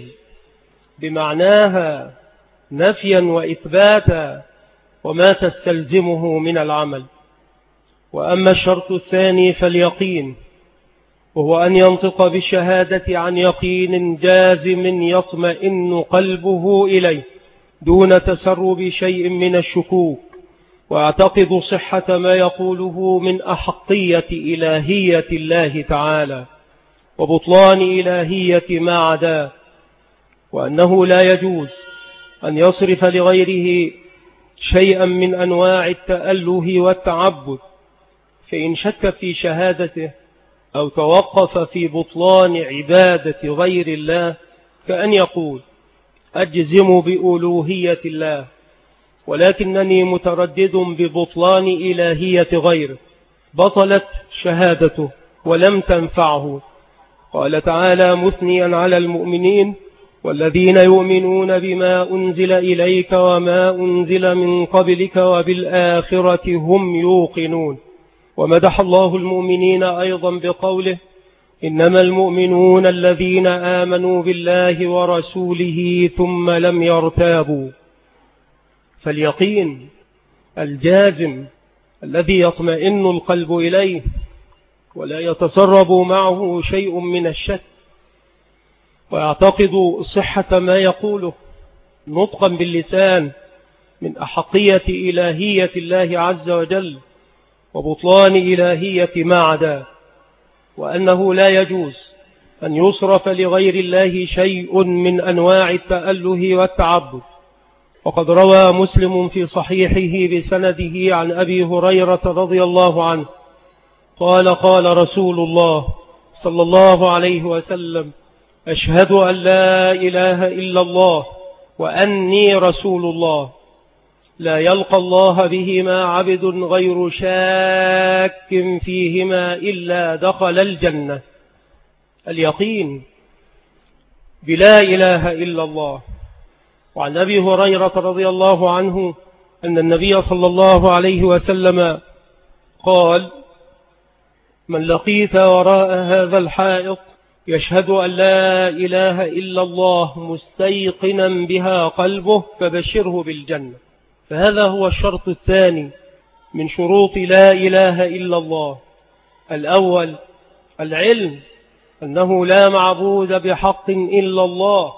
بمعناها نفيا وإثباتا وما تستلزمه من العمل. وأما الشرط الثاني فاليقين، وهو أن ينطق بالشهادة عن يقين جازم يطمئن قلبه إليه دون تسرب شيء من الشكوك، واعتقد صحة ما يقوله من أحقية إلهية الله تعالى وبطلان إلهية ما عداه، وأنه لا يجوز أن يصرف لغيره شيئا من أنواع التأله والتعبد. فإن شك في شهادته أو توقف في بطلان عبادة غير الله، كأن يقول: أجزم بألوهية الله، ولكنني متردد ببطلان إلهية غيره، بطلت شهادته ولم تنفعه. قال تعالى مثنيا على المؤمنين: والذين يؤمنون بما أنزل إليك وما أنزل من قبلك وبالآخرة هم يوقنون. ومدح الله المؤمنين أيضا بقوله: إنما المؤمنون الذين آمنوا بالله ورسوله ثم لم يرتابوا. فاليقين الجازم الذي يطمئن القلب إليه ولا يتسرب معه شيء من الشك، ويعتقد صحة ما يقوله نطقا باللسان من أحقية إلهية الله عز وجل وبطلان إلهية ما عداه، وأنه لا يجوز أن يصرف لغير الله شيء من أنواع التأله والتعبد. وقد روى مسلم في صحيحه بسنده عن أبي هريرة رضي الله عنه قال: قال رسول الله صلى الله عليه وسلم: أشهد أن لا إله إلا الله وأني رسول الله، لا يلقى الله بهما عبد غير شاك فيهما إلا دخل الجنة. اليقين بلا إله إلا الله. وعن أبي هريرة رضي الله عنه أن النبي صلى الله عليه وسلم قال: من لقيت وراء هذا الحائط يشهد أن لا إله إلا الله مستيقنا بها قلبه فبشره بالجنة. فهذا هو الشرط الثاني من شروط لا إله إلا الله. الأول العلم أنه لا معبود بحق إلا الله،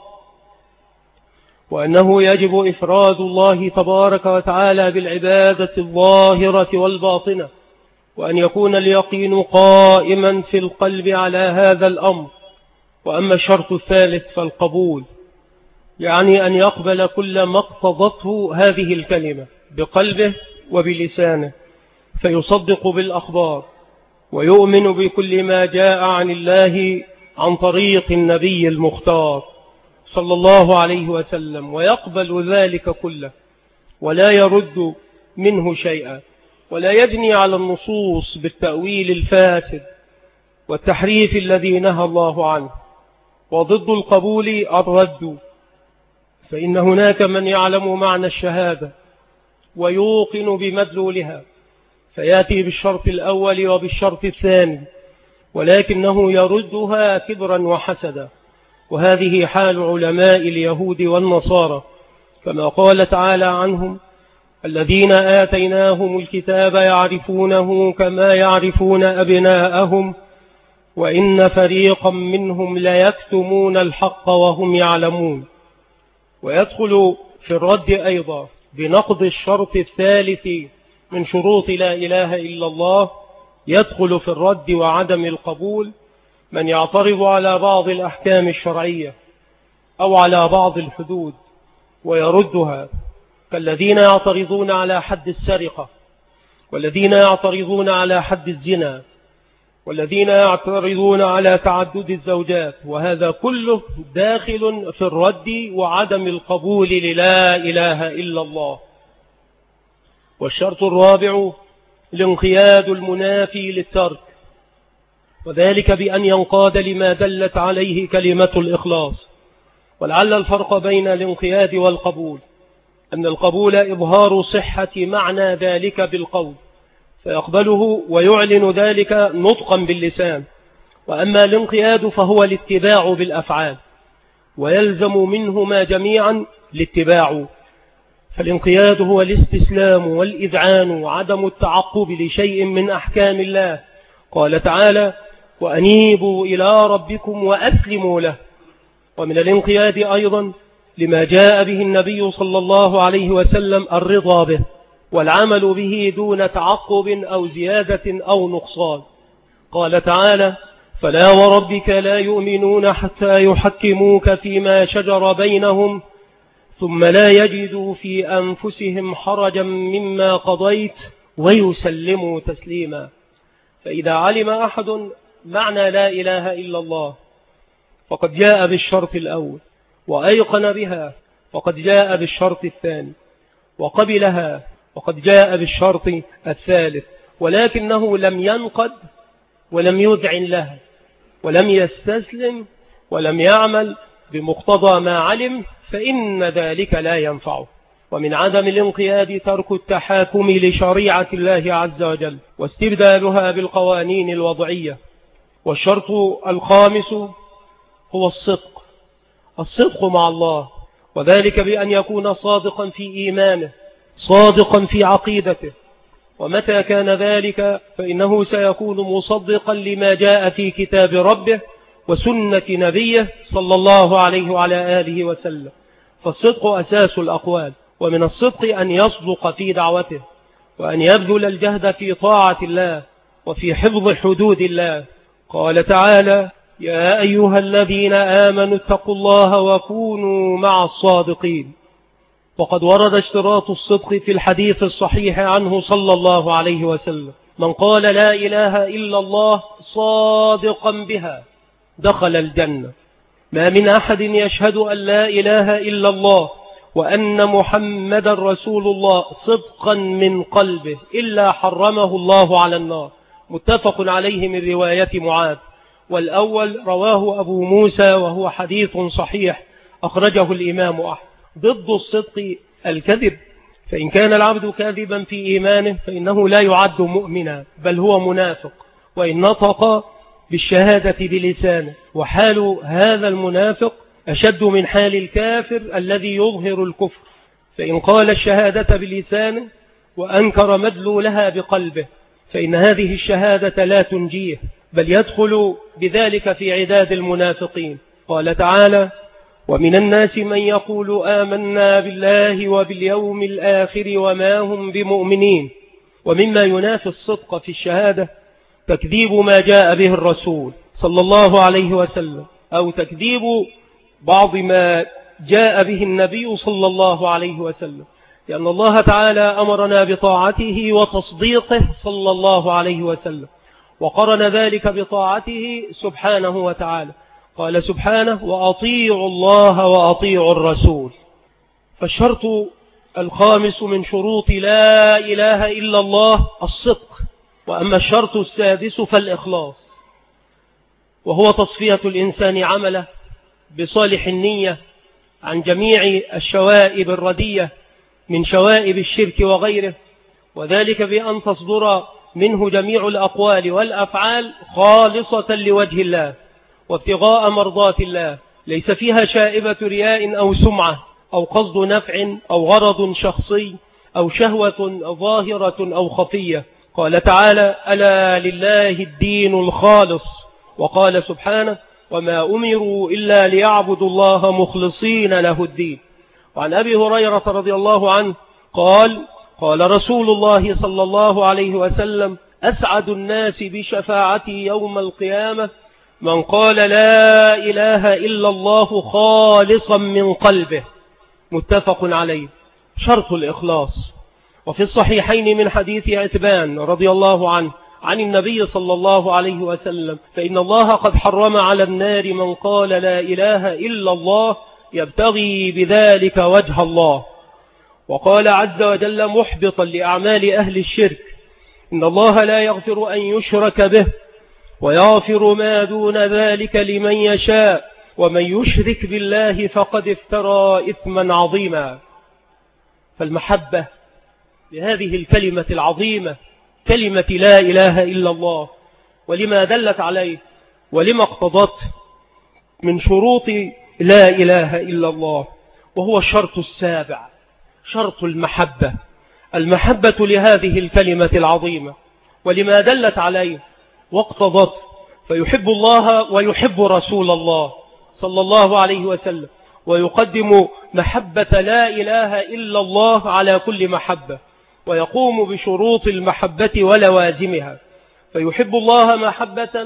وأنه يجب إفراد الله تبارك وتعالى بالعبادة الظاهرة والباطنة، وأن يكون اليقين قائما في القلب على هذا الأمر. وأما الشرط الثالث فالقبول، يعني أن يقبل كل ما اقتضته هذه الكلمة بقلبه وبلسانه، فيصدق بالأخبار ويؤمن بكل ما جاء عن الله عن طريق النبي المختار صلى الله عليه وسلم، ويقبل ذلك كله ولا يرد منه شيئا، ولا يجني على النصوص بالتأويل الفاسد والتحريف الذي نهى الله عنه. وضد القبول الرد، فإن هناك من يعلم معنى الشهادة ويوقن بمدلولها فيأتي بالشرط الأول وبالشرط الثاني، ولكنه يردها كبرا وحسدا. وهذه حال علماء اليهود والنصارى، كما قال تعالى عنهم: الذين آتيناهم الكتاب يعرفونه كما يعرفون أبناءهم وإن فريقا منهم ليكتمون الحق وهم يعلمون. ويدخل في الرد أيضا بنقض الشرط الثالث من شروط لا إله إلا الله، يدخل في الرد وعدم القبول من يعترض على بعض الأحكام الشرعية أو على بعض الحدود ويردها، كالذين يعترضون على حد السرقة، والذين يعترضون على حد الزنا، والذين يعترضون على تعدد الزوجات. وهذا كله داخل في الرد وعدم القبول للا إله إلا الله. والشرط الرابع الانقياد المنافي للترك، وذلك بأن ينقاد لما دلت عليه كلمة الإخلاص. ولعل الفرق بين الانقياد والقبول أن القبول إظهار صحة معنى ذلك بالقول فيقبله ويعلن ذلك نطقا باللسان، وأما الانقياد فهو الاتباع بالأفعال ويلزم منهما جميعا الاتباع. فالانقياد هو الاستسلام والإذعان وعدم التعقب لشيء من أحكام الله. قال تعالى: وأنيبوا إلى ربكم وأسلموا له. ومن الانقياد أيضا لما جاء به النبي صلى الله عليه وسلم الرضا به والعمل به دون تعقب أو زيادة أو نقصان. قال تعالى: فلا وربك لا يؤمنون حتى يحكموك فيما شجر بينهم ثم لا يجدوا في أنفسهم حرجا مما قضيت ويسلموا تسليما. فإذا علم أحد معنى لا إله إلا الله فقد جاء بالشرط الأول، وأيقن بها وقد جاء بالشرط الثاني، وقبلها وقد جاء بالشرط الثالث، ولكنه لم ينقد ولم يذعن لها ولم يستسلم ولم يعمل بمقتضى ما علم، فإن ذلك لا ينفعه. ومن عدم الانقياد ترك التحاكم لشريعة الله عز وجل واستبدالها بالقوانين الوضعية. والشرط الخامس هو الصدق، الصدق مع الله، وذلك بأن يكون صادقا في إيمانه صادقا في عقيدته، ومتى كان ذلك فإنه سيكون مصدقا لما جاء في كتاب ربه وسنة نبيه صلى الله عليه وعلى آله وسلم. فالصدق أساس الأقوال، ومن الصدق أن يصدق في دعوته وأن يبذل الجهد في طاعة الله وفي حفظ حدود الله. قال تعالى: يا أيها الذين آمنوا اتقوا الله وكونوا مع الصادقين. وقد ورد اشتراط الصدق في الحديث الصحيح عنه صلى الله عليه وسلم: من قال لا إله إلا الله صادقا بها دخل الجنة. ما من أحد يشهد أن لا إله إلا الله وأن محمد رسول الله صدقا من قلبه إلا حرمه الله على النار. متفق عليه من رواية معاذ، والأول رواه أبو موسى وهو حديث صحيح أخرجه الإمام أحمد. ضد الصدق الكذب، فإن كان العبد كاذبا في إيمانه فإنه لا يعد مؤمنا بل هو منافق، وإن نطق بالشهادة بلسانه. وحال هذا المنافق أشد من حال الكافر الذي يظهر الكفر، فإن قال الشهادة بلسانه وأنكر مدلولها بقلبه فإن هذه الشهادة لا تنجيه بل يدخل بذلك في عداد المنافقين. قال تعالى: ومن الناس من يقول آمنا بالله وباليوم الآخر وما هم بمؤمنين ومما ينافي الصدق في الشهادة تكذيب ما جاء به الرسول صلى الله عليه وسلم، أو تكذيب بعض ما جاء به النبي صلى الله عليه وسلم، لأن الله تعالى أمرنا بطاعته وتصديقه صلى الله عليه وسلم، وقرن ذلك بطاعته سبحانه وتعالى. قال سبحانه: وأطيعوا الله وأطيعوا الرسول. فالشرط الخامس من شروط لا إله إلا الله الصدق. وأما الشرط السادس فالإخلاص، وهو تصفية الإنسان عمله بصالح النية عن جميع الشوائب الردية من شوائب الشرك وغيره، وذلك بأن تصدر منه جميع الأقوال والأفعال خالصة لوجه الله وابتغاء مرضات الله، ليس فيها شائبة رياء أو سمعة أو قصد نفع أو غرض شخصي أو شهوة ظاهرة أو خفية. قال تعالى: ألا لله الدين الخالص. وقال سبحانه: وما أمروا إلا ليعبدوا الله مخلصين له الدين. وعن أبي هريرة رضي الله عنه قال: قال رسول الله صلى الله عليه وسلم: أسعد الناس بشفاعتي يوم القيامة من قال لا إله إلا الله خالصا من قلبه. متفق عليه. شرط الإخلاص. وفي الصحيحين من حديث عتبان رضي الله عنه عن النبي صلى الله عليه وسلم: فإن الله قد حرم على النار من قال لا إله إلا الله يبتغي بذلك وجه الله. وقال عز وجل محبطا لأعمال أهل الشرك: إن الله لا يغفر أن يشرك به ويغفر ما دون ذلك لمن يشاء ومن يشرك بالله فقد افترى إثما عظيما. فالمحبة لهذه الكلمة العظيمة كلمة لا إله إلا الله، ولما دلت عليه ولما اقتضت من شروط لا إله إلا الله، وهو الشرط السابع، شرط المحبة. المحبة لهذه الكلمة العظيمة ولما دلت عليه واقتضت، فيحب الله ويحب رسول الله صلى الله عليه وسلم، ويقدم محبة لا إله إلا الله على كل محبة، ويقوم بشروط المحبة ولوازمها. فيحب الله محبة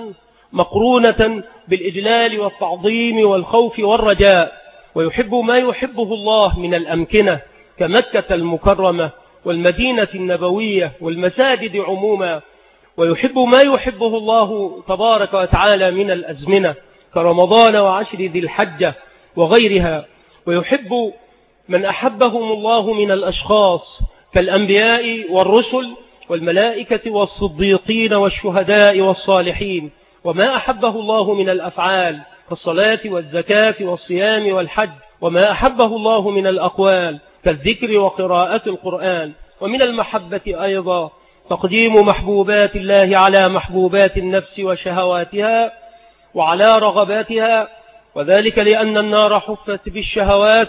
مقرونة بالإجلال والتعظيم والخوف والرجاء، ويحب ما يحبه الله من الأمكنة كمكة المكرمة والمدينة النبوية والمساجد عموما، ويحب ما يحبه الله تبارك وتعالى من الأزمنة كرمضان وعشر ذي الحجة وغيرها، ويحب من أحبهم الله من الأشخاص كالأنبياء والرسل والملائكة والصديقين والشهداء والصالحين، وما أحبه الله من الأفعال كالصلاة والزكاة والصيام والحج، وما أحبه الله من الأقوال كالذكر وقراءة القرآن. ومن المحبة أيضا تقديم محبوبات الله على محبوبات النفس وشهواتها وعلى رغباتها، وذلك لأن النار حفت بالشهوات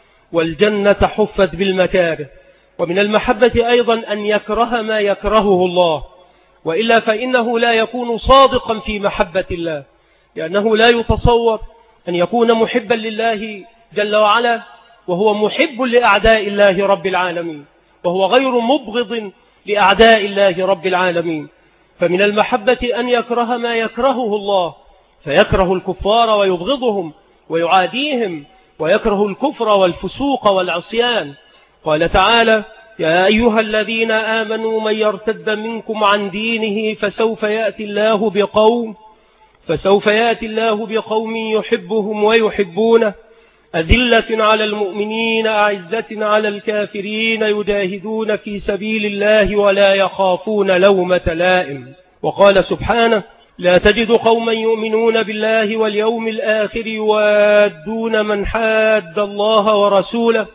والجنة حفت بالمكاره. ومن المحبة أيضا أن يكره ما يكرهه الله، وإلا فإنه لا يكون صادقا في محبة الله، لأنه لا يتصور أن يكون محبا لله جل وعلا وهو محب لأعداء الله رب العالمين، وهو غير مبغض لأعداء الله رب العالمين. فمن المحبة أن يكره ما يكرهه الله، فيكره الكفار ويبغضهم ويعاديهم، ويكره الكفر والفسوق والعصيان. قال تعالى: يا أيها الذين آمنوا من يرتد منكم عن دينه فسوف يأتي الله بقوم فسوف يأتي الله بقوم يحبهم ويحبونه أذلة على المؤمنين أعزة على الكافرين يجاهدون في سبيل الله ولا يخافون لومة لائم. وقال سبحانه: لا تجد قوما يؤمنون بالله واليوم الآخر يوادون من حاد الله ورسوله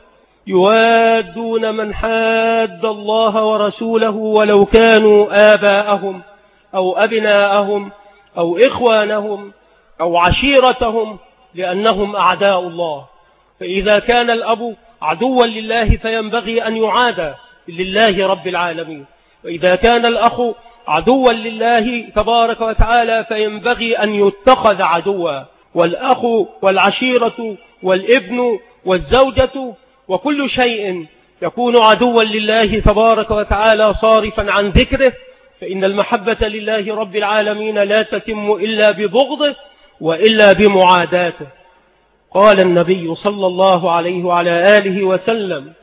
يوادون من حاد الله ورسوله ولو كانوا آباءهم أو أبناءهم أو إخوانهم أو عشيرتهم لأنهم أعداء الله. فإذا كان الأب عدوا لله فينبغي أن يعادى لله رب العالمين، وإذا كان الأخ عدوا لله تبارك وتعالى فينبغي أن يتخذ عدوا. والأخ والعشيرة والابن والزوجة وكل شيء يكون عدوا لله تبارك وتعالى صارفا عن ذكره، فإن المحبة لله رب العالمين لا تتم إلا ببغضه وإلا بمعاداته. قال النبي صلى الله عليه وعلى آله وسلم: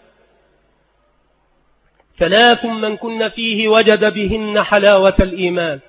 ثلاث من كن فيه وجد بهن حلاوة الإيمان: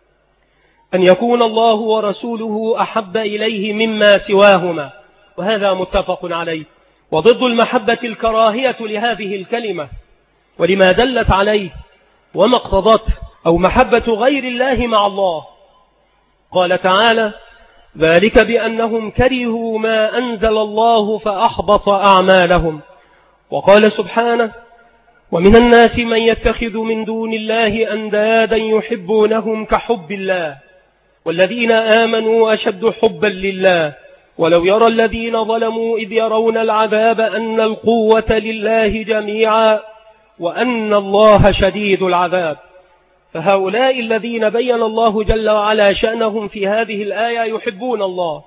أن يكون الله ورسوله أحب إليه مما سواهما، وهذا متفق عليه. وضد المحبة الكراهية لهذه الكلمة ولما دلت عليه وما اقتضته، أو محبة غير الله مع الله. قال تعالى: ذلك بأنهم كرهوا ما أنزل الله فأحبط أعمالهم. وقال سبحانه: ومن الناس من يتخذ من دون الله أندادا يحبونهم كحب الله والذين آمنوا أشد حبا لله ولو يرى الذين ظلموا إذ يرون العذاب أن القوة لله جميعا وأن الله شديد العذاب. فهؤلاء الذين بين الله جل وعلا شأنهم في هذه الآية يحبون الله،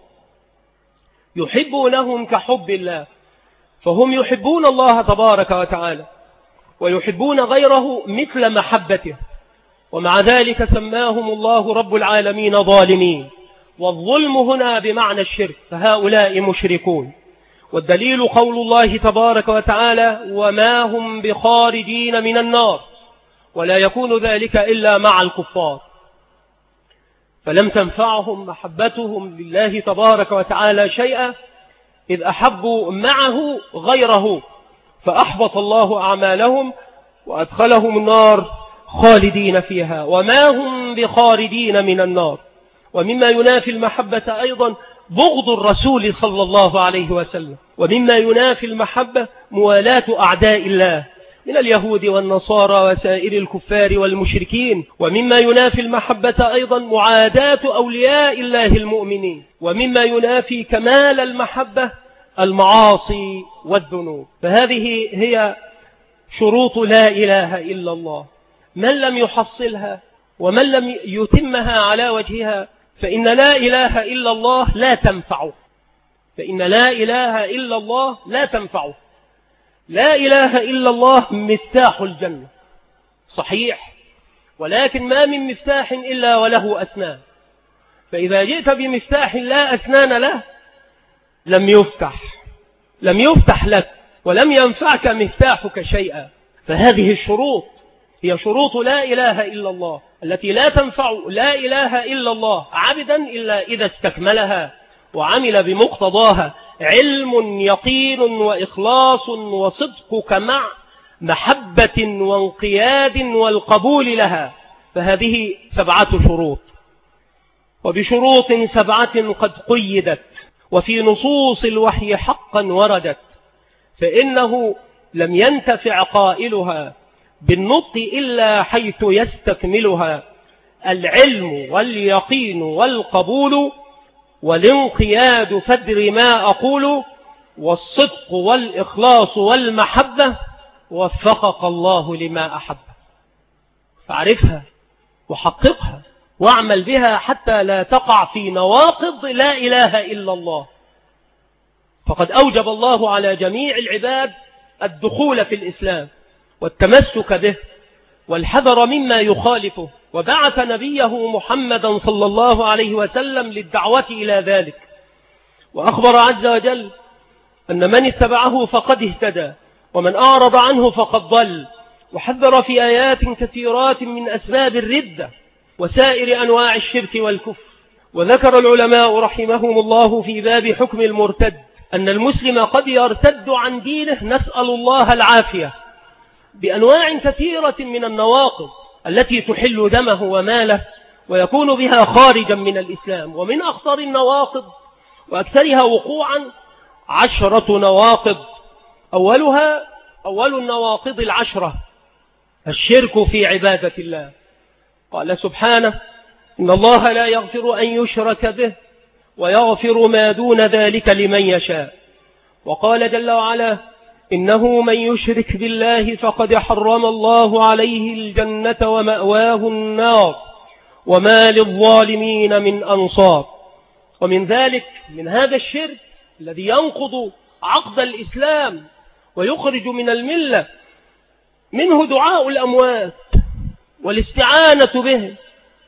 يحبونهم كحب الله، فهم يحبون الله تبارك وتعالى ويحبون غيره مثل محبته، ومع ذلك سماهم الله رب العالمين ظالمين. والظلم هنا بمعنى الشرك، فهؤلاء مشركون. والدليل قول الله تبارك وتعالى: وما هم بخارجين من النار، ولا يكون ذلك إلا مع الكفار. فلم تنفعهم محبتهم لله تبارك وتعالى شيئا إذ أحبوا معه غيره، فأحبط الله أعمالهم وأدخلهم النار خالدين فيها. وما هم بخارجين من النار. ومما ينافي المحبة أيضا بغض الرسول صلى الله عليه وسلم، ومما ينافي المحبة موالاة أعداء الله من اليهود والنصارى وسائر الكفار والمشركين. ومما ينافي المحبة أيضا معاداة أولياء الله المؤمنين. ومما ينافي كمال المحبة المعاصي والذنوب. فهذه هي شروط لا إله إلا الله. من لم يحصلها ومن لم يتمها على وجهها فإن لا إله إلا الله لا تنفعه، فإن لا إله إلا الله لا تنفعه. لا إله إلا الله مفتاح الجنة صحيح، ولكن ما من مفتاح إلا وله أسنان، فإذا جئت بمفتاح لا أسنان له لم يفتح لم يفتح لك ولم ينفعك مفتاحك شيئا. فهذه الشروط هي شروط لا إله إلا الله التي لا تنفع لا إله إلا الله عبدا إلا إذا استكملها وعمل بمقتضاها علم يقين وإخلاص وصدقك مع محبة وانقياد والقبول لها. فهذه سبعة شروط، وبشروط سبعة قد قيدت وفي نصوص الوحي حقا وردت، فإنه لم ينتفع قائلها بالنطق إلا حيث يستكملها: العلم واليقين والقبول والانقياد فدر ما أقول والصدق والإخلاص والمحبة وفقك الله لما أحب. فاعرفها وحققها واعمل بها حتى لا تقع في نواقض لا إله إلا الله. فقد أوجب الله على جميع العباد الدخول في الإسلام والتمسك به والحذر مما يخالفه، وبعث نبيه محمدا صلى الله عليه وسلم للدعوة إلى ذلك، وأخبر عز وجل أن من اتبعه فقد اهتدى ومن أعرض عنه فقد ضل، وحذر في آيات كثيرات من أسباب الردة وسائر أنواع الشرك والكفر. وذكر العلماء رحمهم الله في باب حكم المرتد أن المسلم قد يرتد عن دينه، نسأل الله العافية، بأنواع كثيرة من النواقض التي تحل دمه وماله ويكون بها خارجا من الإسلام. ومن أخطر النواقض وأكثرها وقوعا عشرة نواقض. أولها أول النواقض العشرة الشرك في عبادة الله. قال سبحانه: إن الله لا يغفر أن يشرك به ويغفر ما دون ذلك لمن يشاء. وقال جل وعلا: إنه من يشرك بالله فقد حرم الله عليه الجنة ومأواه النار وما للظالمين من أنصار. ومن ذلك من هذا الشرك الذي ينقض عقد الإسلام ويخرج من الملة، منه دعاء الأموات والاستعانة بهم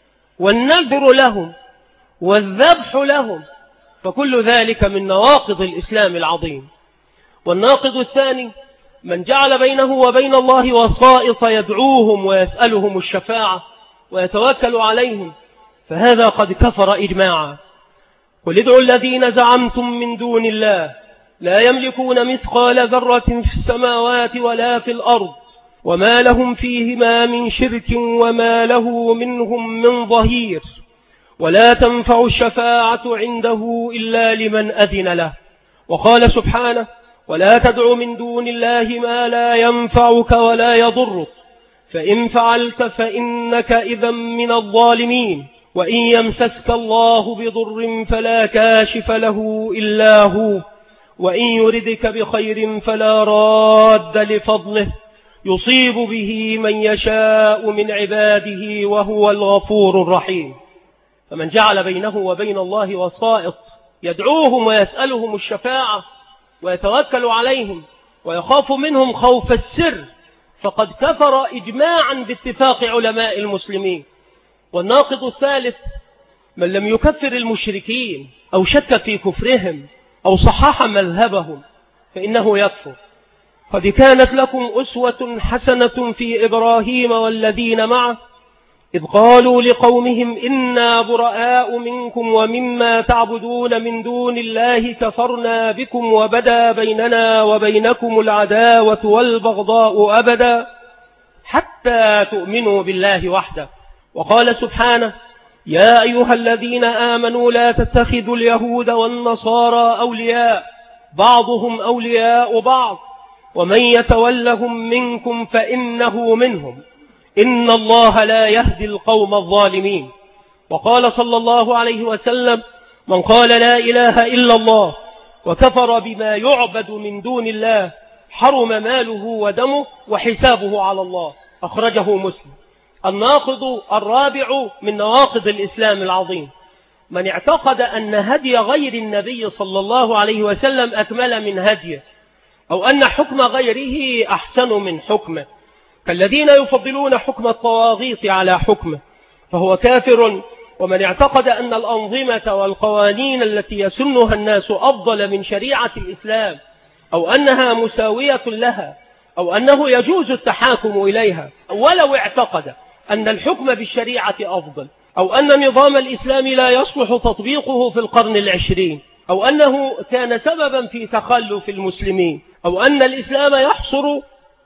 والنذر لهم والذبح لهم، فكل ذلك من نواقض الإسلام العظيم. والناقض الثاني من جعل بينه وبين الله وسائط يدعوهم ويسألهم الشفاعة ويتوكل عليهم، فهذا قد كفر إجماعا. قل ادعوا الذين زعمتم من دون الله لا يملكون مثقال ذرة في السماوات ولا في الأرض وما لهم فيهما من شرك وما له منهم من ظهير ولا تنفع الشفاعة عنده إلا لمن أذن له. وقال سبحانه ولا تدع من دون الله ما لا ينفعك ولا يضرك فإن فعلت فإنك إذا من الظالمين وإن يمسسك الله بضر فلا كاشف له إلا هو وإن يردك بخير فلا راد لفضله يصيب به من يشاء من عباده وهو الغفور الرحيم. فمن جعل بينه وبين الله وسائط يدعوهم ويسألهم الشفاعة ويتوكل عليهم ويخاف منهم خوف السر فقد كفر إجماعا باتفاق علماء المسلمين. والناقض الثالث من لم يكفر المشركين أو شك في كفرهم أو صحح مذهبهم فإنه يكفر. قد كانت لكم أسوة حسنة في إبراهيم والذين معه إذ قالوا لقومهم إنا براء منكم ومما تعبدون من دون الله كفرنا بكم وبدا بيننا وبينكم العداوة والبغضاء أبدا حتى تؤمنوا بالله وحده. وقال سبحانه يا أيها الذين آمنوا لا تتخذوا اليهود والنصارى أولياء بعضهم أولياء بعض ومن يتولهم منكم فإنه منهم إن الله لا يهدي القوم الظالمين. وقال صلى الله عليه وسلم من قال لا إله إلا الله وكفر بما يعبد من دون الله حرم ماله ودمه وحسابه على الله، أخرجه مسلم. الناقض الرابع من نواقض الإسلام العظيم من اعتقد أن هدي غير النبي صلى الله عليه وسلم أكمل من هديه أو أن حكم غيره أحسن من حكمه كالذين يفضلون حكم الطواغيت على حكمه فهو كافر. ومن اعتقد أن الأنظمة والقوانين التي يسنها الناس أفضل من شريعة الإسلام أو أنها مساوية لها أو أنه يجوز التحاكم إليها ولو اعتقد أن الحكم بالشريعة أفضل أو أن نظام الإسلام لا يصلح تطبيقه في القرن العشرين أو أنه كان سببا في تخلف المسلمين أو أن الإسلام يحصر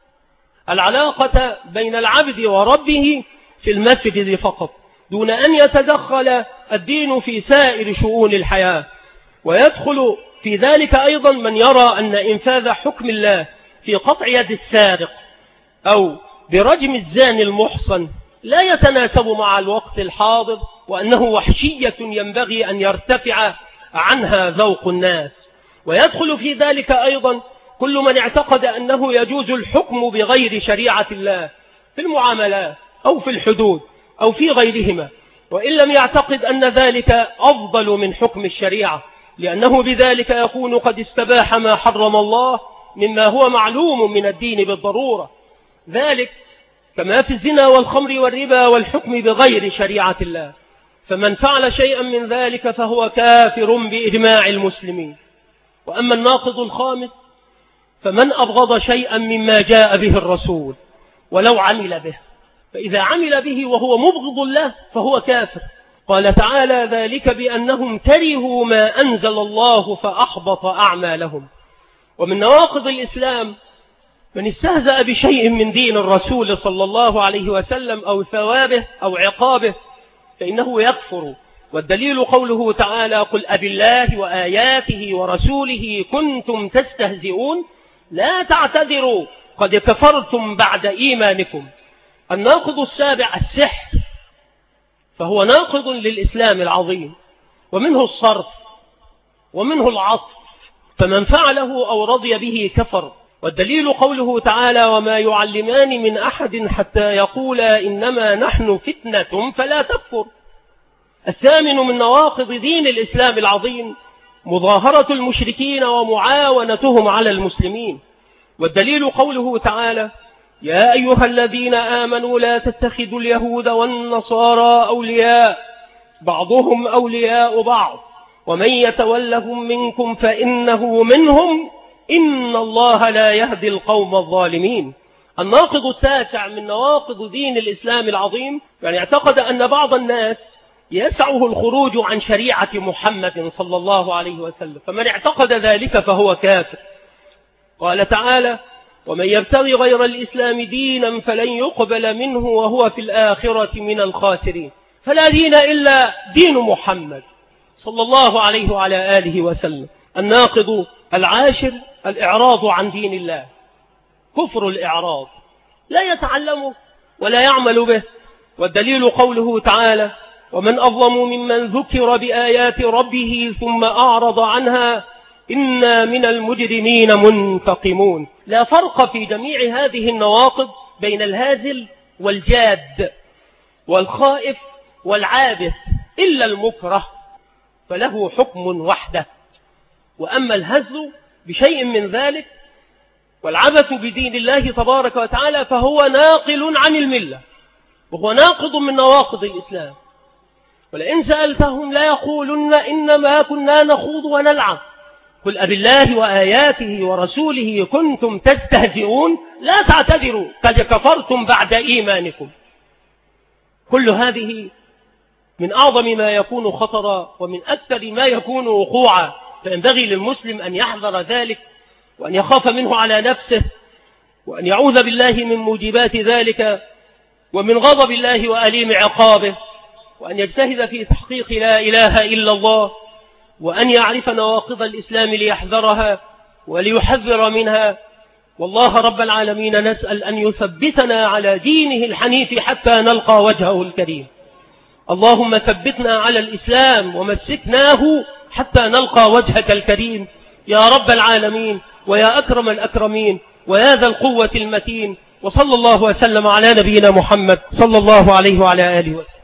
العلاقة بين العبد وربه في المسجد فقط دون أن يتدخل الدين في سائر شؤون الحياة. ويدخل في ذلك أيضا من يرى أن إنفاذ حكم الله في قطع يد السارق أو برجم الزاني المحصن لا يتناسب مع الوقت الحاضر وأنه وحشية ينبغي أن يرتفع عنها ذوق الناس. ويدخل في ذلك أيضا كل من اعتقد أنه يجوز الحكم بغير شريعة الله في المعاملات أو في الحدود أو في غيرهما وإن لم يعتقد أن ذلك أفضل من حكم الشريعة لأنه بذلك يكون قد استباح ما حرم الله مما هو معلوم من الدين بالضرورة، ذلك كما في الزنا والخمر والربا والحكم بغير شريعة الله. فمن فعل شيئا من ذلك فهو كافر بإجماع المسلمين. وأما الناقض الخامس فمن أبغض شيئا مما جاء به الرسول ولو عمل به فإذا عمل به وهو مبغض له فهو كافر. قال تعالى ذلك بأنهم كرهوا ما أنزل الله فأحبط أعمالهم. ومن نواقض الإسلام من استهزأ بشيء من دين الرسول صلى الله عليه وسلم أو ثوابه أو عقابه فإنه يكفر. والدليل قوله تعالى قل أبالله وآياته ورسوله كنتم تستهزئون لا تعتذروا قد كفرتم بعد إيمانكم. الناقض السابع السحر فهو ناقض للإسلام العظيم ومنه الصرف ومنه العطف فمن فعله أو رضي به كفر. والدليل قوله تعالى وما يعلمان من أحد حتى يقولا إنما نحن فتنة فلا تكفر. الثامن من نواقض دين الإسلام العظيم مظاهرة المشركين ومعاونتهم على المسلمين. والدليل قوله تعالى: يا أيها الذين آمنوا لا تتخذوا اليهود والنصارى أولياء بعضهم أولياء بعض ومن يتولهم منكم فإنه منهم إن الله لا يهدي القوم الظالمين. الناقض التاسع من نواقض دين الإسلام العظيم، يعني اعتقد أن بعض الناس يسعه الخروج عن شريعة محمد صلى الله عليه وسلم، فمن اعتقد ذلك فهو كافر. قال تعالى: ومن يبتغي غير الإسلام دينا فلن يقبل منه وهو في الآخرة من الخاسرين. فلا دين إلا دين محمد صلى الله عليه وعلى آله وسلم. الناقض العاشر الإعراض عن دين الله، كفر الإعراض، لا يتعلمه ولا يعمل به. والدليل قوله تعالى: ومن أظلم ممن ذكر بآيات ربه ثم أعرض عنها إنا من المجرمين منتقمون. لا فرق في جميع هذه النواقض بين الهازل والجاد والخائف والعابث إلا المكره، فله حكم وحده. وأما الهزل بشيء من ذلك والعبث بدين الله تبارك وتعالى فهو ناقل عن الملة، وهو ناقض من نواقض الإسلام. ولئن سألتهم لا يقولن إنما كنا نخوض ونلعب قل أبالله وآياته ورسوله كنتم تستهزئون لا تعتذروا قد كفرتم بعد إيمانكم. كل هذه من أعظم ما يكون خطرا ومن أكثر ما يكون وقوعا، فينبغي للمسلم أن يحذر ذلك وأن يخاف منه على نفسه وأن يعوذ بالله من موجبات ذلك ومن غضب الله وأليم عقابه، وأن يجتهد في تحقيق لا إله إلا الله، وأن يعرف نواقض الإسلام ليحذرها وليحذر منها. والله رب العالمين نسأل أن يثبتنا على دينه الحنيف حتى نلقى وجهه الكريم. اللهم ثبتنا على الإسلام ومسكناه حتى نلقى وجهك الكريم يا رب العالمين ويا أكرم الأكرمين ويا ذا القوة المتين. وصلى الله وسلم على نبينا محمد صلى الله عليه وعلى آله وسلم.